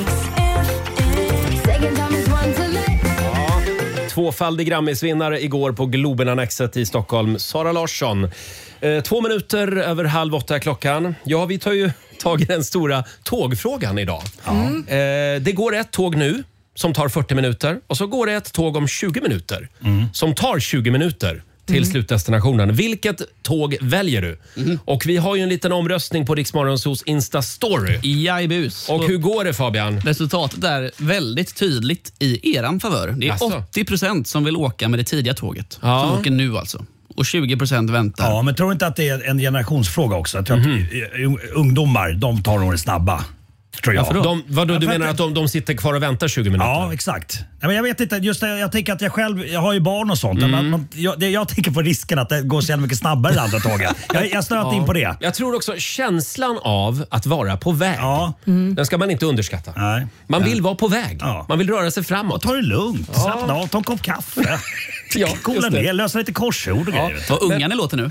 Tvåfaldig Grammisvinnare igår på Globen-annexet i Stockholm. Sara Larsson. Eh, två minuter över halv åtta är klockan. Ja, vi tar ju tag i den stora tågfrågan idag. Mm. Eh, det går ett tåg nu som tar fyrtio minuter. Och så går det ett tåg om tjugo minuter mm. som tar tjugo minuter till mm. slutdestinationen. Vilket tåg väljer du? Mm. Och vi har ju en liten omröstning på Rix Morgonzos Insta-story. Jajbus. Och hur går det, Fabian? Resultatet är väldigt tydligt i eran favör. Det är alltså åttio procent som vill åka med det tidiga tåget. Ja. Som åker nu alltså. Och tjugo procent väntar. Ja, men tror du inte att det är en generationsfråga också? Jag tror mm. att ungdomar, de tar nog det snabba. Tror jag. Ja, de, vadå, du menar att de, de sitter kvar och väntar tjugo minuter? Ja, exakt. Nej, men jag vet inte, just det, jag tänker att jag själv, jag har ju barn och sånt. Mm. Men jag, det, jag tänker på risken att det går så mycket snabbare än andra tåget. Jag, jag snöat ja. in på det. Jag tror också känslan av att vara på väg. Ja. Mm. Den ska man inte underskatta. Nej. Man vill ja. vara på väg. Ja. Man vill röra sig framåt. Ta det lugnt. Ja. Slappna av, ta en kopp kaffe. Ja, Kolla ner, lösa lite korsord och ja. grejer. Vad ungarna låter nu.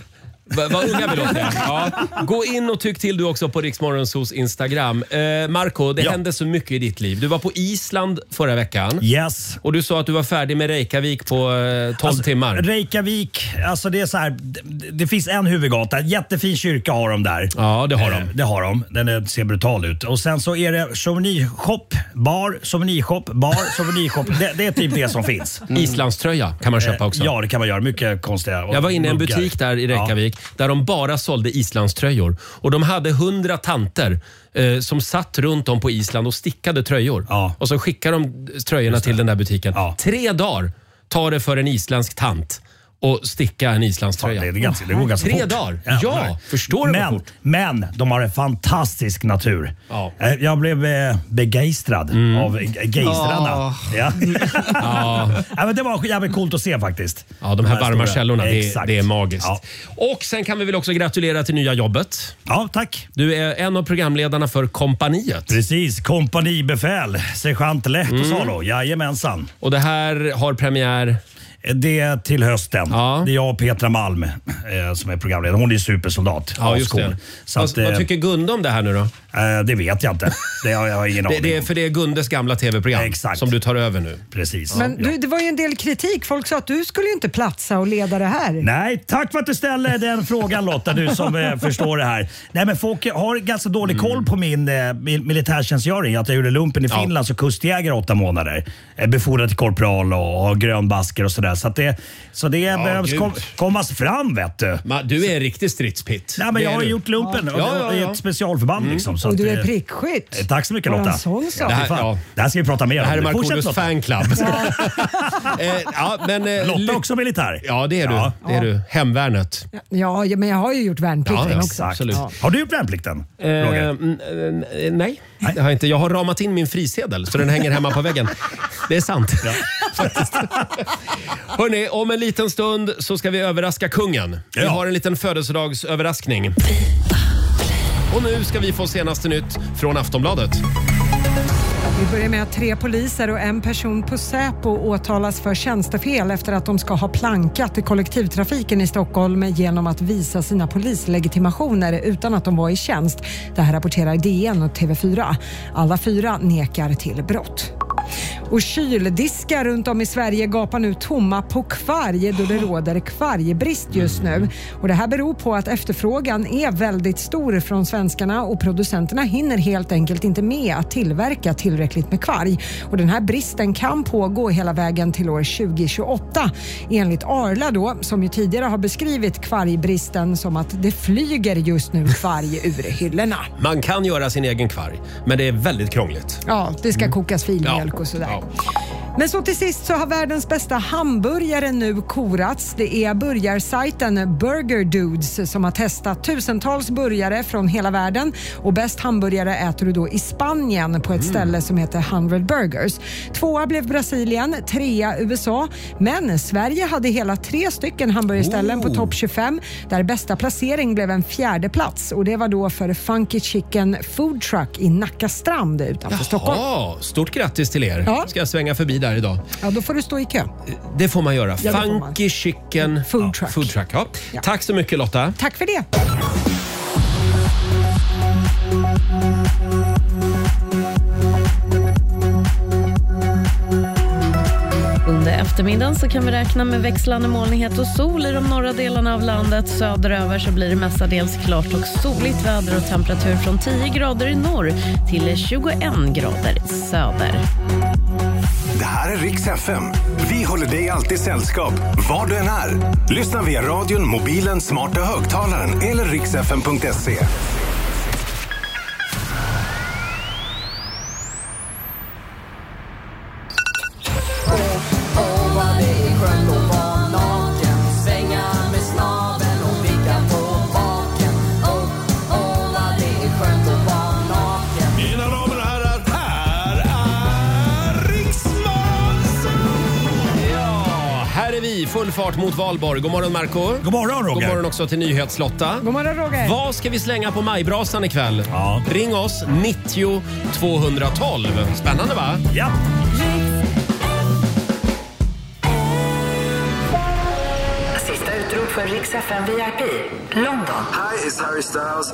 Va, vad unga vi låter. Ja. Gå in och tyck till du också på Rix Morgonzos Instagram. Eh, Marco, det ja. hände så mycket i ditt liv. Du var på Island förra veckan. Yes. Och du sa att du var färdig med Reykjavik på eh, tolv alltså, timmar. Reykjavik, alltså det är så här, det, det finns en huvudgata. Jättefin kyrka har de där. Ja, det har de. Eh, det har de. Den är, ser brutal ut. Och sen så är det souvenirshop, bar, souvenirshop, bar, souvenirshop. det, det är typ det som finns. Mm. Islandströja kan man köpa också. Eh, ja, det kan man göra. Mycket konstiga. Jag var inne i en muggar. butik där i Reykjavik. Ja. Där de bara sålde islandströjor. Och de hade hundra tanter eh, som satt runt om på Island och stickade tröjor. Ja. Och så skickade de tröjorna till den där butiken. Ja. Tre dagar tar det för en isländsk tant och sticka en islandströja. Ja, det, är ganska, det går ganska Tre fort. dagar? Ja, ja. Förstår du men, fort? men de har en fantastisk natur. Ja. Jag blev eh, begeistrad mm. av geistrarna. Oh. Ja. ja. Ja, men det var jävligt coolt att se faktiskt. Ja, de här, de här varma stora. källorna, det, det är magiskt. Ja. Och sen kan vi väl också gratulera till nya jobbet. Ja, tack. Du är en av programledarna för Kompaniet. Precis, kompanibefäl. Sergeant Lehtosalo, mm. jajamensan. Och det här har premiär... Det är till hösten. Ja. Det är jag och Petra Malm eh, som är programledare. Hon är supersoldat. Ja, just det. Så vad, att, vad tycker Gunde om det här nu då? Eh, det vet jag inte. Det har jag ingen aning om. Det är för det är Gundes gamla tv-program Exakt. som du tar över nu. Precis. Men du, det var ju en del kritik. Folk sa att du skulle inte platsa och leda det här. Nej, tack för att du ställer den frågan Lotta, du som eh, förstår det här. Nej, men folk har ganska dålig mm. koll på min eh, militärtjänstgöring. Att jag gjorde lumpen i Finland ja. så kustjägare åtta månader. Eh, befordrad till korpral och har grön basker och sådär. Så att det, så det ja, behövs kom, kommas fram, vet du. Men du är en riktig stridspitt. Nej, men jag har du. gjort lumpen ja. och ja, ja, ja. ett specialförband mm. liksom. Så och du är att, prickskytt. Eh, tack så mycket Lotta. Ja, det, här, ja. det här ska vi prata mer om. Det här är Markoolios fanclub. Ja. eh, ja, men, eh, Lotta är också militär. Ja, det är ja. du. Det är du. Hemvärnet. Ja, men jag har ju gjort värnplikten ja, också. Absolut. Ja. Har du gjort värnplikten, Roger? Eh, nej. nej, det har jag inte. Jag har ramat in min frisedel så den hänger hemma på väggen. Det är sant. Ja. Hörrni, om en liten stund så ska vi överraska kungen. Vi ja. har en liten födelsedagsöverraskning. Och nu ska vi få senaste nytt från Aftonbladet. Vi börjar med att tre poliser och en person på Säpo åtalas för tjänstefel efter att de ska ha plankat i kollektivtrafiken i Stockholm genom att visa sina polislegitimationer utan att de var i tjänst. Det här rapporterar D N och T V fyra. Alla fyra nekar till brott. Och kyldiskar runt om i Sverige gapar nu tomma på kvarg då det råder kvargbrist just nu. Och det här beror på att efterfrågan är väldigt stor från svenskarna och producenterna hinner helt enkelt inte med att tillverka tillräckligt med kvarg. Och den här bristen kan pågå hela vägen till år tjugo tjugoåtta. Enligt Arla då, som ju tidigare har beskrivit kvargbristen som att det flyger just nu kvarg ur hyllorna. Man kan göra sin egen kvarg, men det är väldigt krångligt. Ja, det ska kokas filmjölk ja. och sådär. Ja. Men så till sist så har världens bästa hamburgare nu korats. Det är burgarsajten Burger Dudes som har testat tusentals burgare från hela världen. Och bäst hamburgare äter du då i Spanien på ett mm. ställe som heter hundra Burgers. Tvåa blev Brasilien, trea U S A. Men Sverige hade hela tre stycken hamburgerställen oh. på topp tjugofem. Där bästa placering blev en fjärde plats. Och det var då för Funky Chicken Food Truck i Nacka Strand utanför Jaha, Stockholm. Stort grattis till er. Ja. Ska jag svänga förbi där idag. Ja, då får du stå i kö. Det får man göra. Ja, Funky man. Chicken Food Truck. Ja, food truck ja. Ja. Tack så mycket Lotta. Tack för det. Under eftermiddagen så kan vi räkna med växlande molnighet och sol i de norra delarna av landet. Söderöver så blir det mestadels klart och soligt väder och temperatur från tio grader i norr till tjugoen grader i söder. Det här är Rix F M. Vi håller dig alltid sällskap, var du än är. Lyssna via radion, mobilen, smarta högtalaren eller riks f m punkt se. Full fart mot Valborg. God morgon Marco. God morgon Roger. God morgon också till Nyhetslotta. God morgon Roger. Vad ska vi slänga på majbrasan ikväll? Ja. Ring oss nittio tvåhundratolv. Spännande va? Ja. Sista utrop för Rix F M V I P, London. Hi, it's Harry Styles.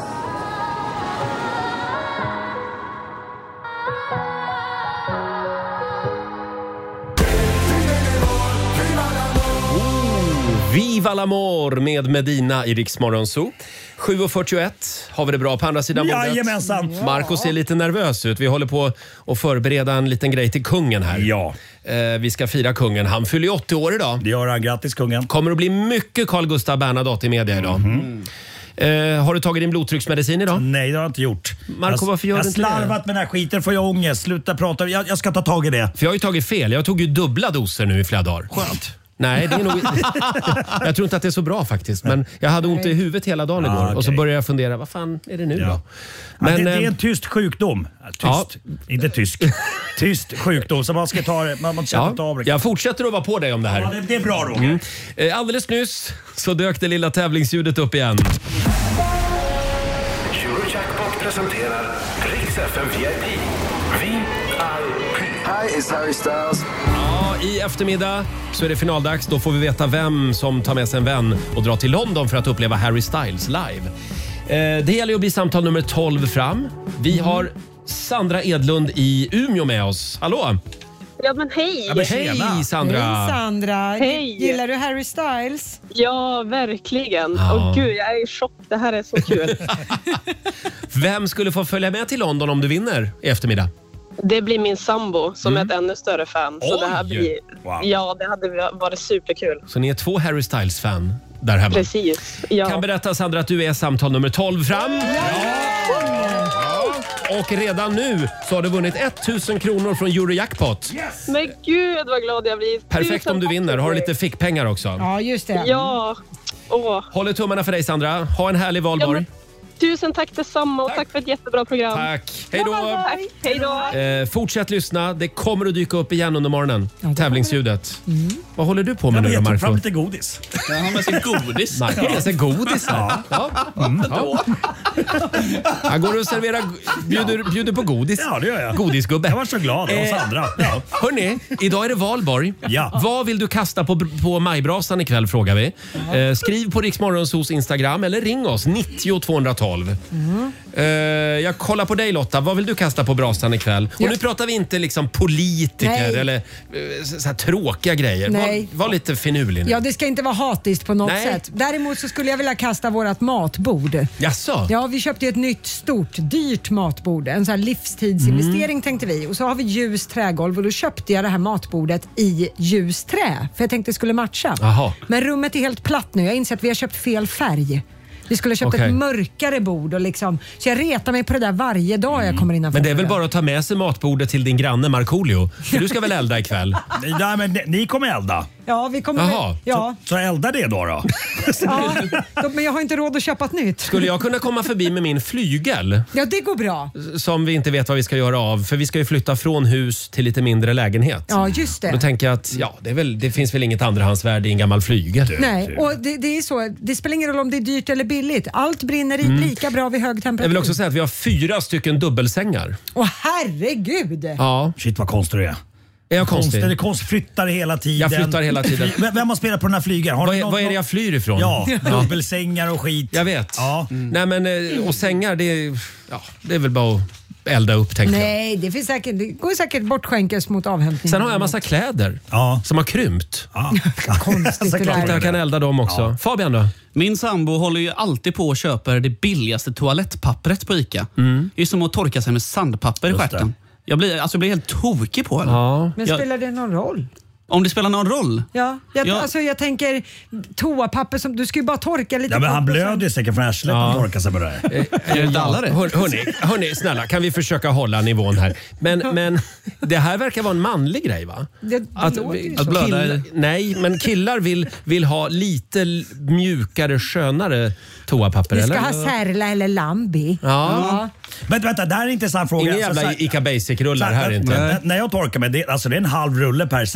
Viva l'amor med Medina i Rix Morgon Zoo. sju och fyrtioett har vi det bra på andra sidan bordet. Jajamensan. Marco ser lite nervös ut. Vi håller på att förbereda en liten grej till kungen här. Ja. Eh, vi ska fira kungen. Han fyller ju åttio år idag. Det gör han. Grattis kungen. Kommer att bli mycket Carl Gustaf Bernadotte i media idag. Mm. Eh, har du tagit din blodtrycksmedicin idag? Nej, det har jag inte gjort. Marco, varför gör jag du inte det? Jag har slarvat med den här skiten, får jag ångest. Sluta prata. Jag, jag ska ta tag i det. För jag har ju tagit fel. Jag tog ju dubbla doser nu i flera dagar. Skönt. Nej, det är nog... jag tror inte att det är så bra faktiskt. Men jag hade ont i huvudet hela dagen igår. Ah, okay. Och så började jag fundera, vad fan är det nu ja. då? Men, ja, det, det är en tyst sjukdom. Tyst, ja. Inte tysk. Tyst sjukdom. Så man ska ta det. Man måste ja. ta av det. Jag fortsätter att vara på dig om det här. Ja, det, det är bra Roger. Mm. Eh, alldeles nyss så dök det lilla tävlingsljudet upp igen. Eurojackpot presenterar Rix F M V I P. V I P. Hi, it's Harry Styles. Ja, i eftermiddag så är det finaldags. Då får vi veta vem som tar med sig en vän och drar till London för att uppleva Harry Styles live. Eh, det gäller att bli samtal nummer tolv fram. Vi har Sandra Edlund i Umeå med oss. Hallå! Ja, men hej! Ja, men hej Sandra! Hej Sandra! Hej. Gillar du Harry Styles? Ja, verkligen. Ja. Och gud, jag är i chock. Det här är så kul. Vem skulle få följa med till London om du vinner i eftermiddag? Det blir min sambo som mm. är ett ännu större fan. Så Oj. det här blir, wow. ja, det hade varit superkul. Så ni är två Harry Styles-fan där hemma? Precis, ja. Kan berätta Sandra att du är samtal nummer tolv fram. Ja. Ja. Och redan nu så har du vunnit tusen kronor från Eurojackpot. Yes. Men gud vad glad jag blir. Perfekt om du vinner. Har du lite fickpengar också? Ja, just det. Ja. Åh. Håller tummarna för dig Sandra. Ha en härlig valborg. Ja, tusen tack detsamma och tack. tack för ett jättebra program. Tack. Hej då. Tack. Hej då. Eh, fortsätt lyssna. Det kommer att dyka upp igen under morgonen. Ja, tävlingsljudet. Mm. Vad håller du på med ja, nu då, Marco? Jag tog fram lite godis. Jag har med sig godis. Marco har med sig godis här. Ja. Ja. Mm. Ja. Han går och serverar, bjuder, bjuder på godis. Ja, det gör jag. Godisgubbe. Jag var så glad. Det var Sandra. Ja. Hörrni, idag är det valborg. Ja. Vad vill du kasta på, på majbrasan ikväll, frågar vi. Eh, skriv på Rix Morgonzoos Instagram eller ring oss nittio tvåhundratolv. Mm. Uh, jag kollar på dig Lotta, vad vill du kasta på brasan ikväll? Och ja. nu pratar vi inte liksom politiker Nej. eller uh, så här tråkiga grejer. Nej. Var, var lite finurlig nu. Ja, det ska inte vara hatiskt på något Nej. sätt. Däremot så skulle jag vilja kasta vårat matbord. Jaså? Ja, vi köpte ett nytt stort, dyrt matbord. En sån här livstidsinvestering mm. tänkte vi. Och så har vi ljus trägolv och då köpte jag det här matbordet i ljus trä. För jag tänkte det skulle matcha. Aha. Men rummet är helt platt nu. Jag inser att vi har köpt fel färg. Vi skulle ha köpt okay. ett mörkare bord och liksom, så jag retar mig på det där varje dag jag kommer innanför. Men det är väl bara att ta med sig matbordet till din granne Markoolio. För du ska väl elda ikväll? Nej, men ni kommer elda. Ja, vi kommer Jaha. Ja. Så, så elda det då då. Ja, då, men jag har inte råd att köpa ett nytt. Skulle jag kunna komma förbi med min flygel? Ja, det går bra. Som vi inte vet vad vi ska göra av. För vi ska ju flytta från hus till lite mindre lägenhet. Ja, just det. Då tänker jag att ja, det, är väl, det finns väl inget andrahandsvärde i en gammal flygel. Nej, och det, det är så. Det spelar ingen roll om det är dyrt eller billigt. Allt brinner i mm. lika bra vid hög temperatur. Jag vill också säga att vi har fyra stycken dubbelsängar. Åh herregud! Ja. Shit vad konstig du är. Är jag konstig? Det är konst, flyttar hela tiden. Jag flyttar hela tiden. Vem har spelat på den här flygen? Har vad, är, någon, vad är det jag flyr ifrån? Ja, dubbelsängar och skit. Jag vet. Ja. Mm. Nej, men, och sängar, det är, ja, det är väl bara att elda upp, tänker jag. Nej, det, finns säkert, det går säkert bortskänkes mot avhämtning. Sen har jag en massa kläder ja. som har krympt. Ja. Konstigt det där. Jag kan elda dem också. Ja. Fabian då? Min sambo håller ju alltid på och köper det billigaste toalettpappret på ICA. Mm. Det är som att torka sig med sandpapper i stjärten. Jag blir, alltså jag blir helt tokig på det. Ja. Men spelar det någon roll? Om det spelar någon roll? Ja, jag, ja. Alltså jag tänker toapapper som du ska ju bara torka lite. Ja, men han blöder säkert från arslet ja. och torkar sig med det. Är det dallare? Hör, hörni, hörni, snälla, kan vi försöka hålla nivån här? Men, men det här verkar vara en manlig grej, va? Det, det att, att blöda killar, nej, men killar vill, vill ha lite mjukare, skönare toapapper, eller? Vi ska eller? ha Särla eller Lambi. Ja. ja. Men vänta, det här är en intressant fråga. Ingen jävla Ica Basic-rullar här, här inte. När, när jag torkar mig, det, alltså det är en halv rulle per session. Alltså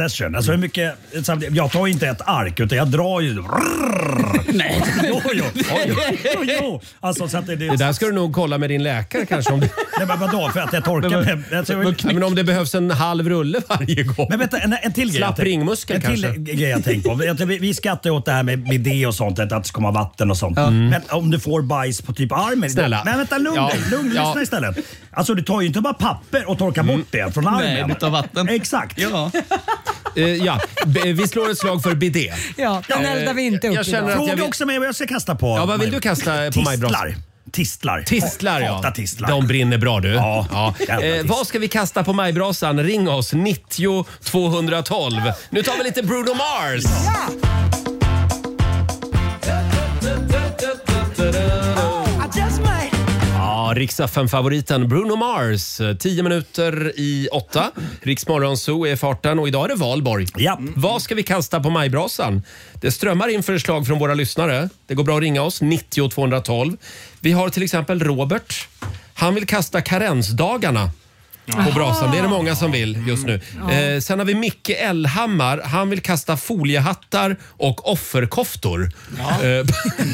Alltså det är mycket, jag tar inte ett ark utan jag drar ju. Nej. Jo, jo. jo, jo. Alltså, så att det, det... det där ska du nog kolla med din läkare kanske. Om det... Nej, men vadå? För att jag torkar men, med... Alltså, men, men om det behövs en halv rulle varje gång. Men vänta, en, en till grej. Slapp ringmuskel kanske. En till grej jag tänkt på. Vi, vi skrattar åt det här med, med det och sånt, att det ska komma vatten och sånt. Mm. Men om du får bajs på typ armen. Snälla. Men vänta, lugn ja. dig. Lugn, ja. Lyssna istället. Alltså du tar ju inte bara papper och torkar mm. bort det från armen. Nej, du tar vatten. Exakt. Ja. uh, ja, vi slår ett slag för bidé. Ja, den eldar vi inte upp. Jag känner Fråga jag vill... också med vad jag ska kasta på. Ja, vad vill du kasta på majbrasa? Tistlar. Tistlar, ja. Hata tistlar. De brinner bra du. Ja. ja. Eh, vad ska vi kasta på majbrasan? Ring oss nittio tvåhundratolv. Nu tar vi lite Bruno Mars. Ja. Ja, Rix F M-favoriten Bruno Mars. Tio minuter i åtta. Rix Morgonzoo är i farten och idag är det valborg. Ja. Vad ska vi kasta på majbrasan? Det strömmar in förslag från våra lyssnare. Det går bra att ringa oss, nittio tvåhundratolv. Vi har till exempel Robert. Han vill kasta karensdagarna på brasan. Det är det många som vill just nu. Eh, sen har vi Micke Elhammar. Han vill kasta foliehattar och offerkoftor. Ja. Eh,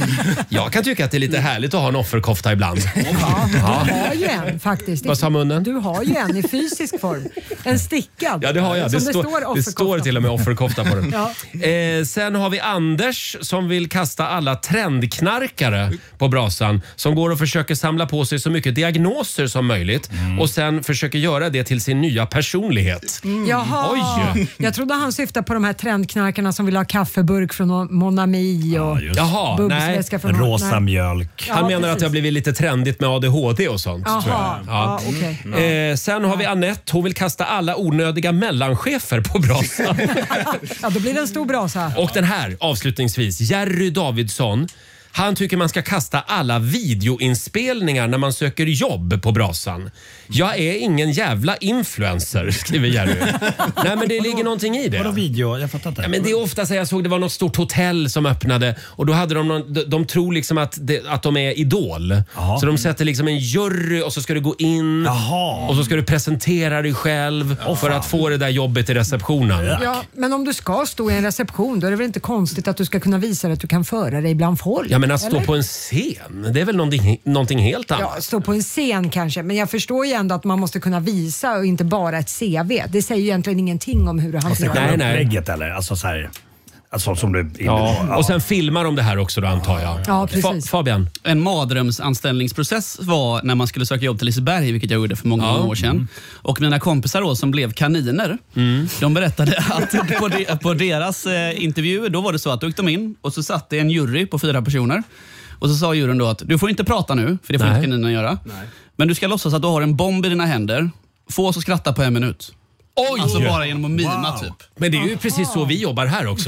jag kan tycka att det är lite härligt att ha en offerkofta ibland. Ja, du har ju en faktiskt. Vad sa munnen? Du har ju en i fysisk form. En stickad. Ja, det har jag. Det, det, står, står det står till och med offerkofta på den. Ja. Eh, sen har vi Anders som vill kasta alla trendknarkare på brasan. Som går och försöker samla på sig så mycket diagnoser som möjligt. Mm. Och sen försöker göra det till sin nya personlighet. Mm. Jaha, Oj. Jag trodde han syftade på de här trendknarkarna som vill ha kaffeburk från Monami och ja, bubbsväska från rosa nej. mjölk. Han ja, menar precis. att det har blivit lite trendigt med A D H D och sånt. Jaha, tror jag. Ja. Ja, okay. mm. eh, sen har vi Annette. Hon vill kasta alla onödiga mellanchefer på brasan. Ja, då blir det en stor brasa. Och den här avslutningsvis. Jerry Davidsson. Han tycker man ska kasta alla videoinspelningar när man söker jobb på brasan. Jag är ingen jävla influencer, skriver Jerry. Nej, men det ligger någonting i det. Vadå video? Jag fattar inte. Ja, men det är ofta så jag såg det var något stort hotell som öppnade och då hade de någon, de, de tror liksom att, det, att de är Idol. Aha. Så de sätter liksom en jury och så ska du gå in Aha. och så ska du presentera dig själv oh, för att få det där jobbet i receptionen. Ja, men om du ska stå i en reception då är det väl inte konstigt att du ska kunna visa att du kan föra dig bland folk? Ja, men att stå eller? på en scen, det är väl någonting, någonting helt annat. Ja, stå på en scen kanske, men jag förstår ju ändå att man måste kunna visa och inte bara ett C V. Det säger ju egentligen ingenting om hur du hanterar det. Nej, nej. Eller? Alltså så här, alltså som du ja. ja. Och sen filmar de det här också då, antar jag. Ja, precis. Fa- Fabian? En mardrömsanställningsprocess var när man skulle söka jobb till Liseberg, vilket jag gjorde för många, ja. många år sedan. Och mina kompisar då, som blev kaniner, mm. de berättade att på, de, på deras eh, intervju, då var det så att då gick de in och så satt det en jury på fyra personer. Och så sa juryn då att du får inte prata nu, för det får Nej. inte kaninen göra. Nej. Men du ska låtsas att du har en bomb i dina händer. Få oss att skratta på en minut. Oj! Alltså bara genom att mima wow. typ. Men det är ju precis så vi jobbar här också.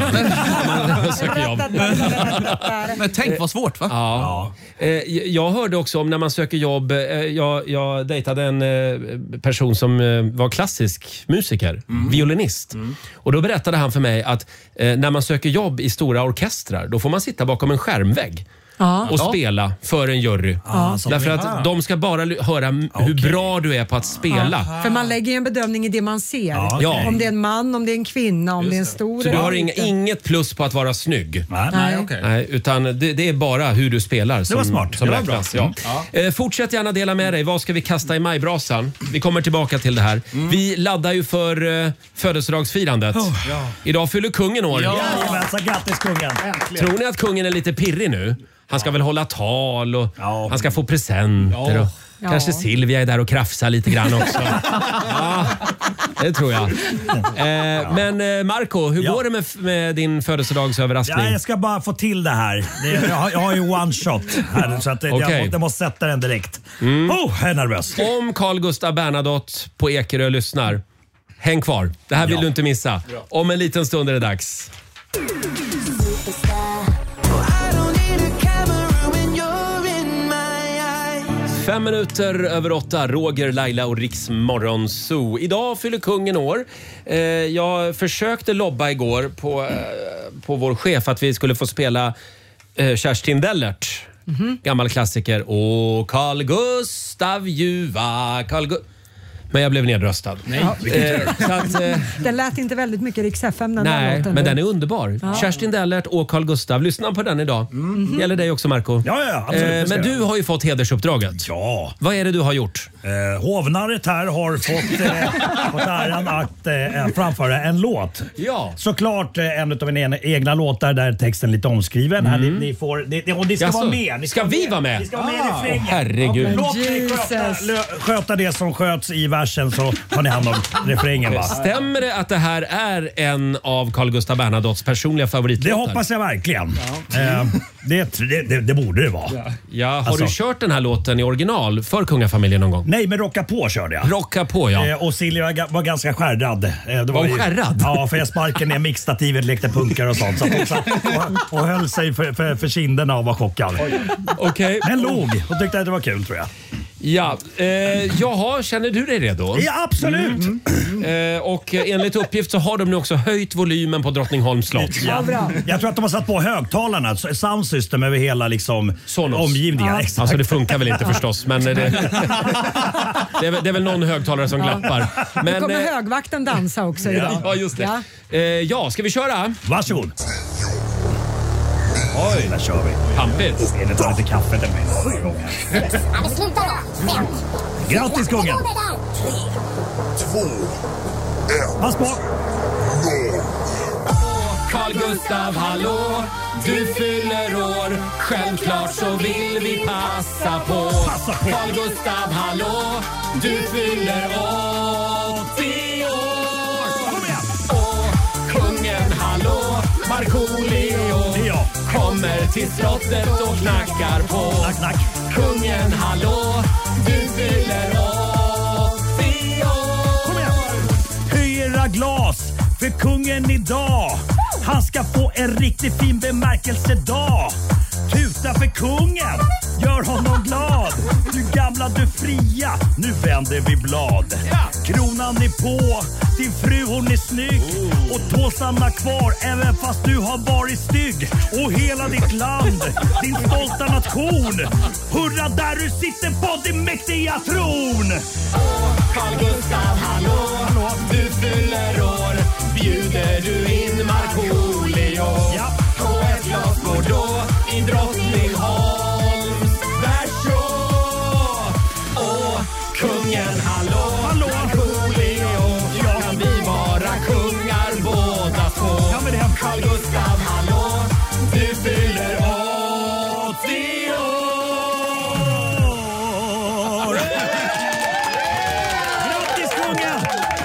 Man söker jobb. Men tänk vad svårt va? Ja. Ja. Jag hörde också om när man söker jobb. Jag, jag dejtade en person som var klassisk musiker, mm. violinist. Mm. Och då berättade han för mig att när man söker jobb i stora orkestrar, då får man sitta bakom en skärmvägg. Ja. Och spela för en jury. Ja. Därför att de ska bara höra hur okay. bra du är på att spela. Ja. För man lägger ju en bedömning i det man ser. Ja, okay. Om det är en man, om det är en kvinna, om det är en stor. Så du har inga, inget plus på att vara snygg. Nej, Nej. Okay. Nej, utan det, det är bara hur du spelar som, det var smart. som det var räknas. bra. Ja. Ja. Eh, fortsätt gärna dela med dig. Vad ska vi kasta i majbrasan? Vi kommer tillbaka till det här. Mm. Vi laddar ju för eh, födelsedagsfirandet. Oh. Ja. Idag fyller kungen år. Ja, ja. Grattis kungen. Äntligen. Tror ni att kungen är lite pirrig nu? Han ska väl hålla tal och ja. han ska få presenter. Och ja. Kanske Silvia är där och krafsar lite grann också. Ja, det tror jag. Eh, men Marco, hur ja. går det med, med din födelsedagsöverraskning? Ja, jag ska bara få till det här. Det, jag, har, jag har ju one shot här, så att okay. jag, måste, jag måste sätta den direkt. Mm. Oh, jag är nervös. Om Carl Gustaf Bernadotte på Ekerö lyssnar, häng kvar. Det här vill ja. du inte missa. Om en liten stund är det dags. Fem minuter över åtta, Roger, Laila och Rix Morgonzoo. Idag fyller kungen år. Eh, jag försökte lobba igår på, eh, på vår chef att vi skulle få spela eh, Kerstin Dellert. Mm-hmm. Gammal klassiker. Åh, Carl Gustav Juva, Carl Gu- Men jag blev nedröstad. Nej, eh, så att, eh, Den lät inte väldigt mycket Rix F M den där nej, låten. men den är underbar. Ja. Kerstin Dellert och Carl Gustav. Lyssna på den idag. Mm. Gäller dig också, Marco? Ja, ja, absolut. Eh, men du har ju fått hedersuppdraget. Ja. Vad är det du har gjort? Eh, hovnarret här har fått, eh, fått äran att eh, framföra en låt. Ja. Såklart eh, en av mina egna låtar där texten är lite omskriven. Här, ni, ni får, det, och ni ska Jaså, vara med. Ni ska vi vara med? Ni ska vara med Ah, i refrängen. herregud. Låt mig sköta, lö- sköta det som sköts i versen så tar ni hand om refrängen. Va? Stämmer det att det här är en av Carl Gustav Bernadottes personliga favoritlåtar? Det hoppas jag verkligen. Eh, det, det, det, det borde det vara. Ja, ja har Alltså. du kört den här låten i original för kungafamiljen någon gång? Nej, men Rocka på körde jag. Rocka på, ja. Eh, och Silja var, ga- var ganska skärrad. Eh, det Var hon ju- skärrad? Ja, för jag sparkade ner mixstativet, lekte punkar och sånt. Så att hon satt och, och höll sig för, för, för kinderna och var chockad. Okej. Men log och tyckte att det var kul, tror jag. Ja, eh, jaha, känner du dig redo? Ja, absolut! Mm. Eh, och enligt uppgift så har de nu också höjt volymen på Drottningholms slott. Ja. Jag tror att de har satt på högtalarna, sound system över hela liksom, omgivningen. Ja. Exakt. Alltså det funkar väl inte förstås, men det, det, är, väl- det är väl någon högtalare som glappar. Nu Men, kommer eh, högvakten dansa också idag. ja, just det. Ja. Eh, ja, ska vi köra? Varsågod. Oj, där kör vi. Pampigt. Vill ni ta lite kaffe till mig några gånger? Grattis, kungen! Pass på! Carl Gustav, hallå, du fyller år. Självklart så vill vi passa på. Carl Gustav, hallå, du fyller åttio år. Och kungen, hallå, Markoolio kommer till slottet och knackar på. Knack, knack. Kungen, hallå, du fyller åttio år. Kom igen! Höj era glas för kungen idag. Han ska få en riktigt fin bemärkelsedag. Tuta för kungen, gör honom glad. Du gamla, du fria, nu vänder vi blad. Kronan är på, din fru hon är snygg. Och tåsarna kvar även fast du har varit stygg. Och hela ditt land, din stolta nation. Hurra där du sitter på din mäktiga tron. Carl Gustav, hallå, du fyller år. Bjuder du in Markoolio på ett glas Bordeaux i Drottningholms världsshow. Och kungen, hallå, Markoolio, kan vi vara kungar båda två. Carl Gustav, hallå, du fyller åttio år. Grattis, kungen!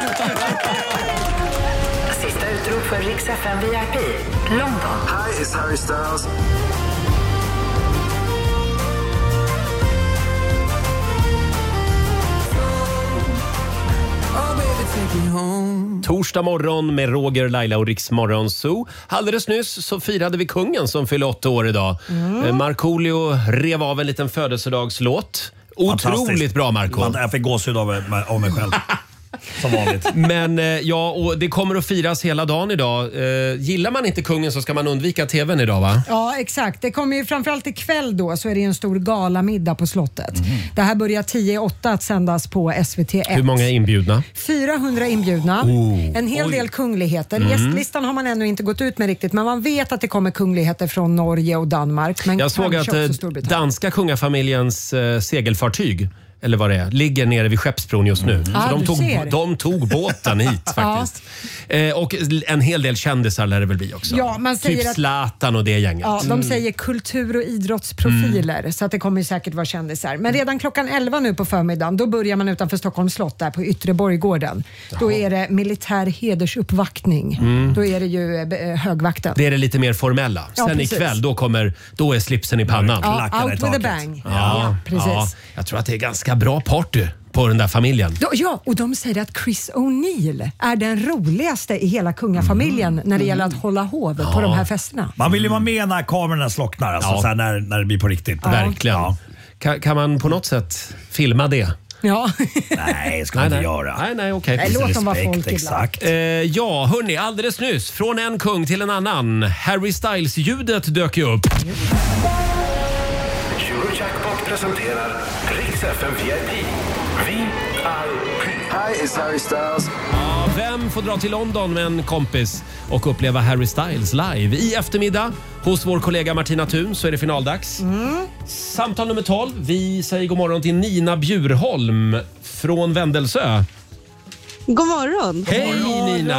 Sista utrop för Rix F M V I P, London. Hi, it's Harry Styles. Torsdag morgon med Roger, Laila och Rix Morgon Zoo. Alldeles nyss så firade vi kungen som fyller åtta år idag. Mm. Markoolio rev av en liten födelsedagslåt. Otroligt bra, Marco. Jag fick gåshud av, av mig själv. Som vanligt. Men eh, ja, och det kommer att firas hela dagen idag. Eh, gillar man inte kungen så ska man undvika tvn idag, va? Ja, exakt. Det kommer ju framförallt ikväll då så är det en stor galamiddag på slottet. Mm. Det här börjar tio åtta att sändas på S V T ett. Hur många är inbjudna? fyrahundra inbjudna. Oh. En hel Oj. del kungligheter. Mm. Gästlistan har man ännu inte gått ut med riktigt, men man vet att det kommer kungligheter från Norge och Danmark. Men Jag såg att kanske eh, också Storbritannien. danska kungafamiljens eh, segelfartyg, eller vad det är, ligger nere vid Skeppsbron just nu. Så Ah, de, du tog, ser. de tog båten hit faktiskt. eh, och en hel del kändisar lär det väl bli också. Ja, man säger typ att- Zlatan och det gänget. Ja, de säger kultur- och idrottsprofiler, Mm. så att det kommer säkert vara kändisar. Men redan klockan elva nu på förmiddagen, då börjar man utanför Stockholms slott där på Yttre Borggården. Då är det militär hedersuppvaktning. Mm. Då är det ju eh, högvakten. Det är det lite mer formella. Ja, Sen precis. ikväll, då, kommer, då är slipsen i pannan. Ja, out with a bang. Ja, Ja, precis. ja, jag tror att det är ganska bra party på den där familjen. Då, ja, och de säger att Chris O'Neill är den roligaste i hela kungafamiljen när det gäller att hålla hov på Ja. de här festerna. Man vill ju vara med när kamerorna slocknar, alltså, Ja. så här, när, när det blir på riktigt. Verkligen. Kan, kan man på något sätt filma det? Ja. Nej, det ska man inte göra. Nej, nej, okej. Nej, låt dem vara Respekt, folk ibland. exakt. Eh, ja, hörni, alldeles nyss, från en kung till en annan. Harry Styles-ljudet dök ju upp. Eurojackpot presenterar Rix F M V I P. Vi är Hi, it's Harry Styles. Ja, vem får dra till London med en kompis och uppleva Harry Styles live? I eftermiddag hos vår kollega Martina Thun så är det finaldags. Mm. Samtal nummer tolv. Vi säger god morgon till Nina Bjurholm från Vändelsö. God morgon. Hej Nina.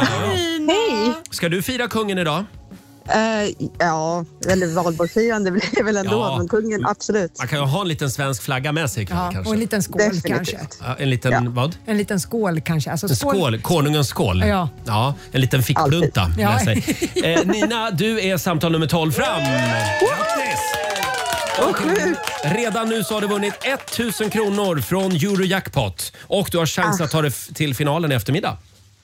Hej. Ska du fira kungen idag? Uh, ja, eller valborgsfirande blir det väl ändå, Ja. men kungen absolut. Man kan ju ha en liten svensk flagga med sig Ja, kanske. och en liten skål Definitivt. kanske. Ja, en liten Ja. vad? En liten skål kanske. Alltså, En skål, konungens skål. Ja. Ja, en liten fickplunta. vill jag Ja. säga. Eh, Nina, du är samtal nummer tolv fram. Grattis! Och redan nu så har du vunnit tusen kronor från Eurojackpot och du har chans Ah. att ta dig f- till finalen i eftermiddag.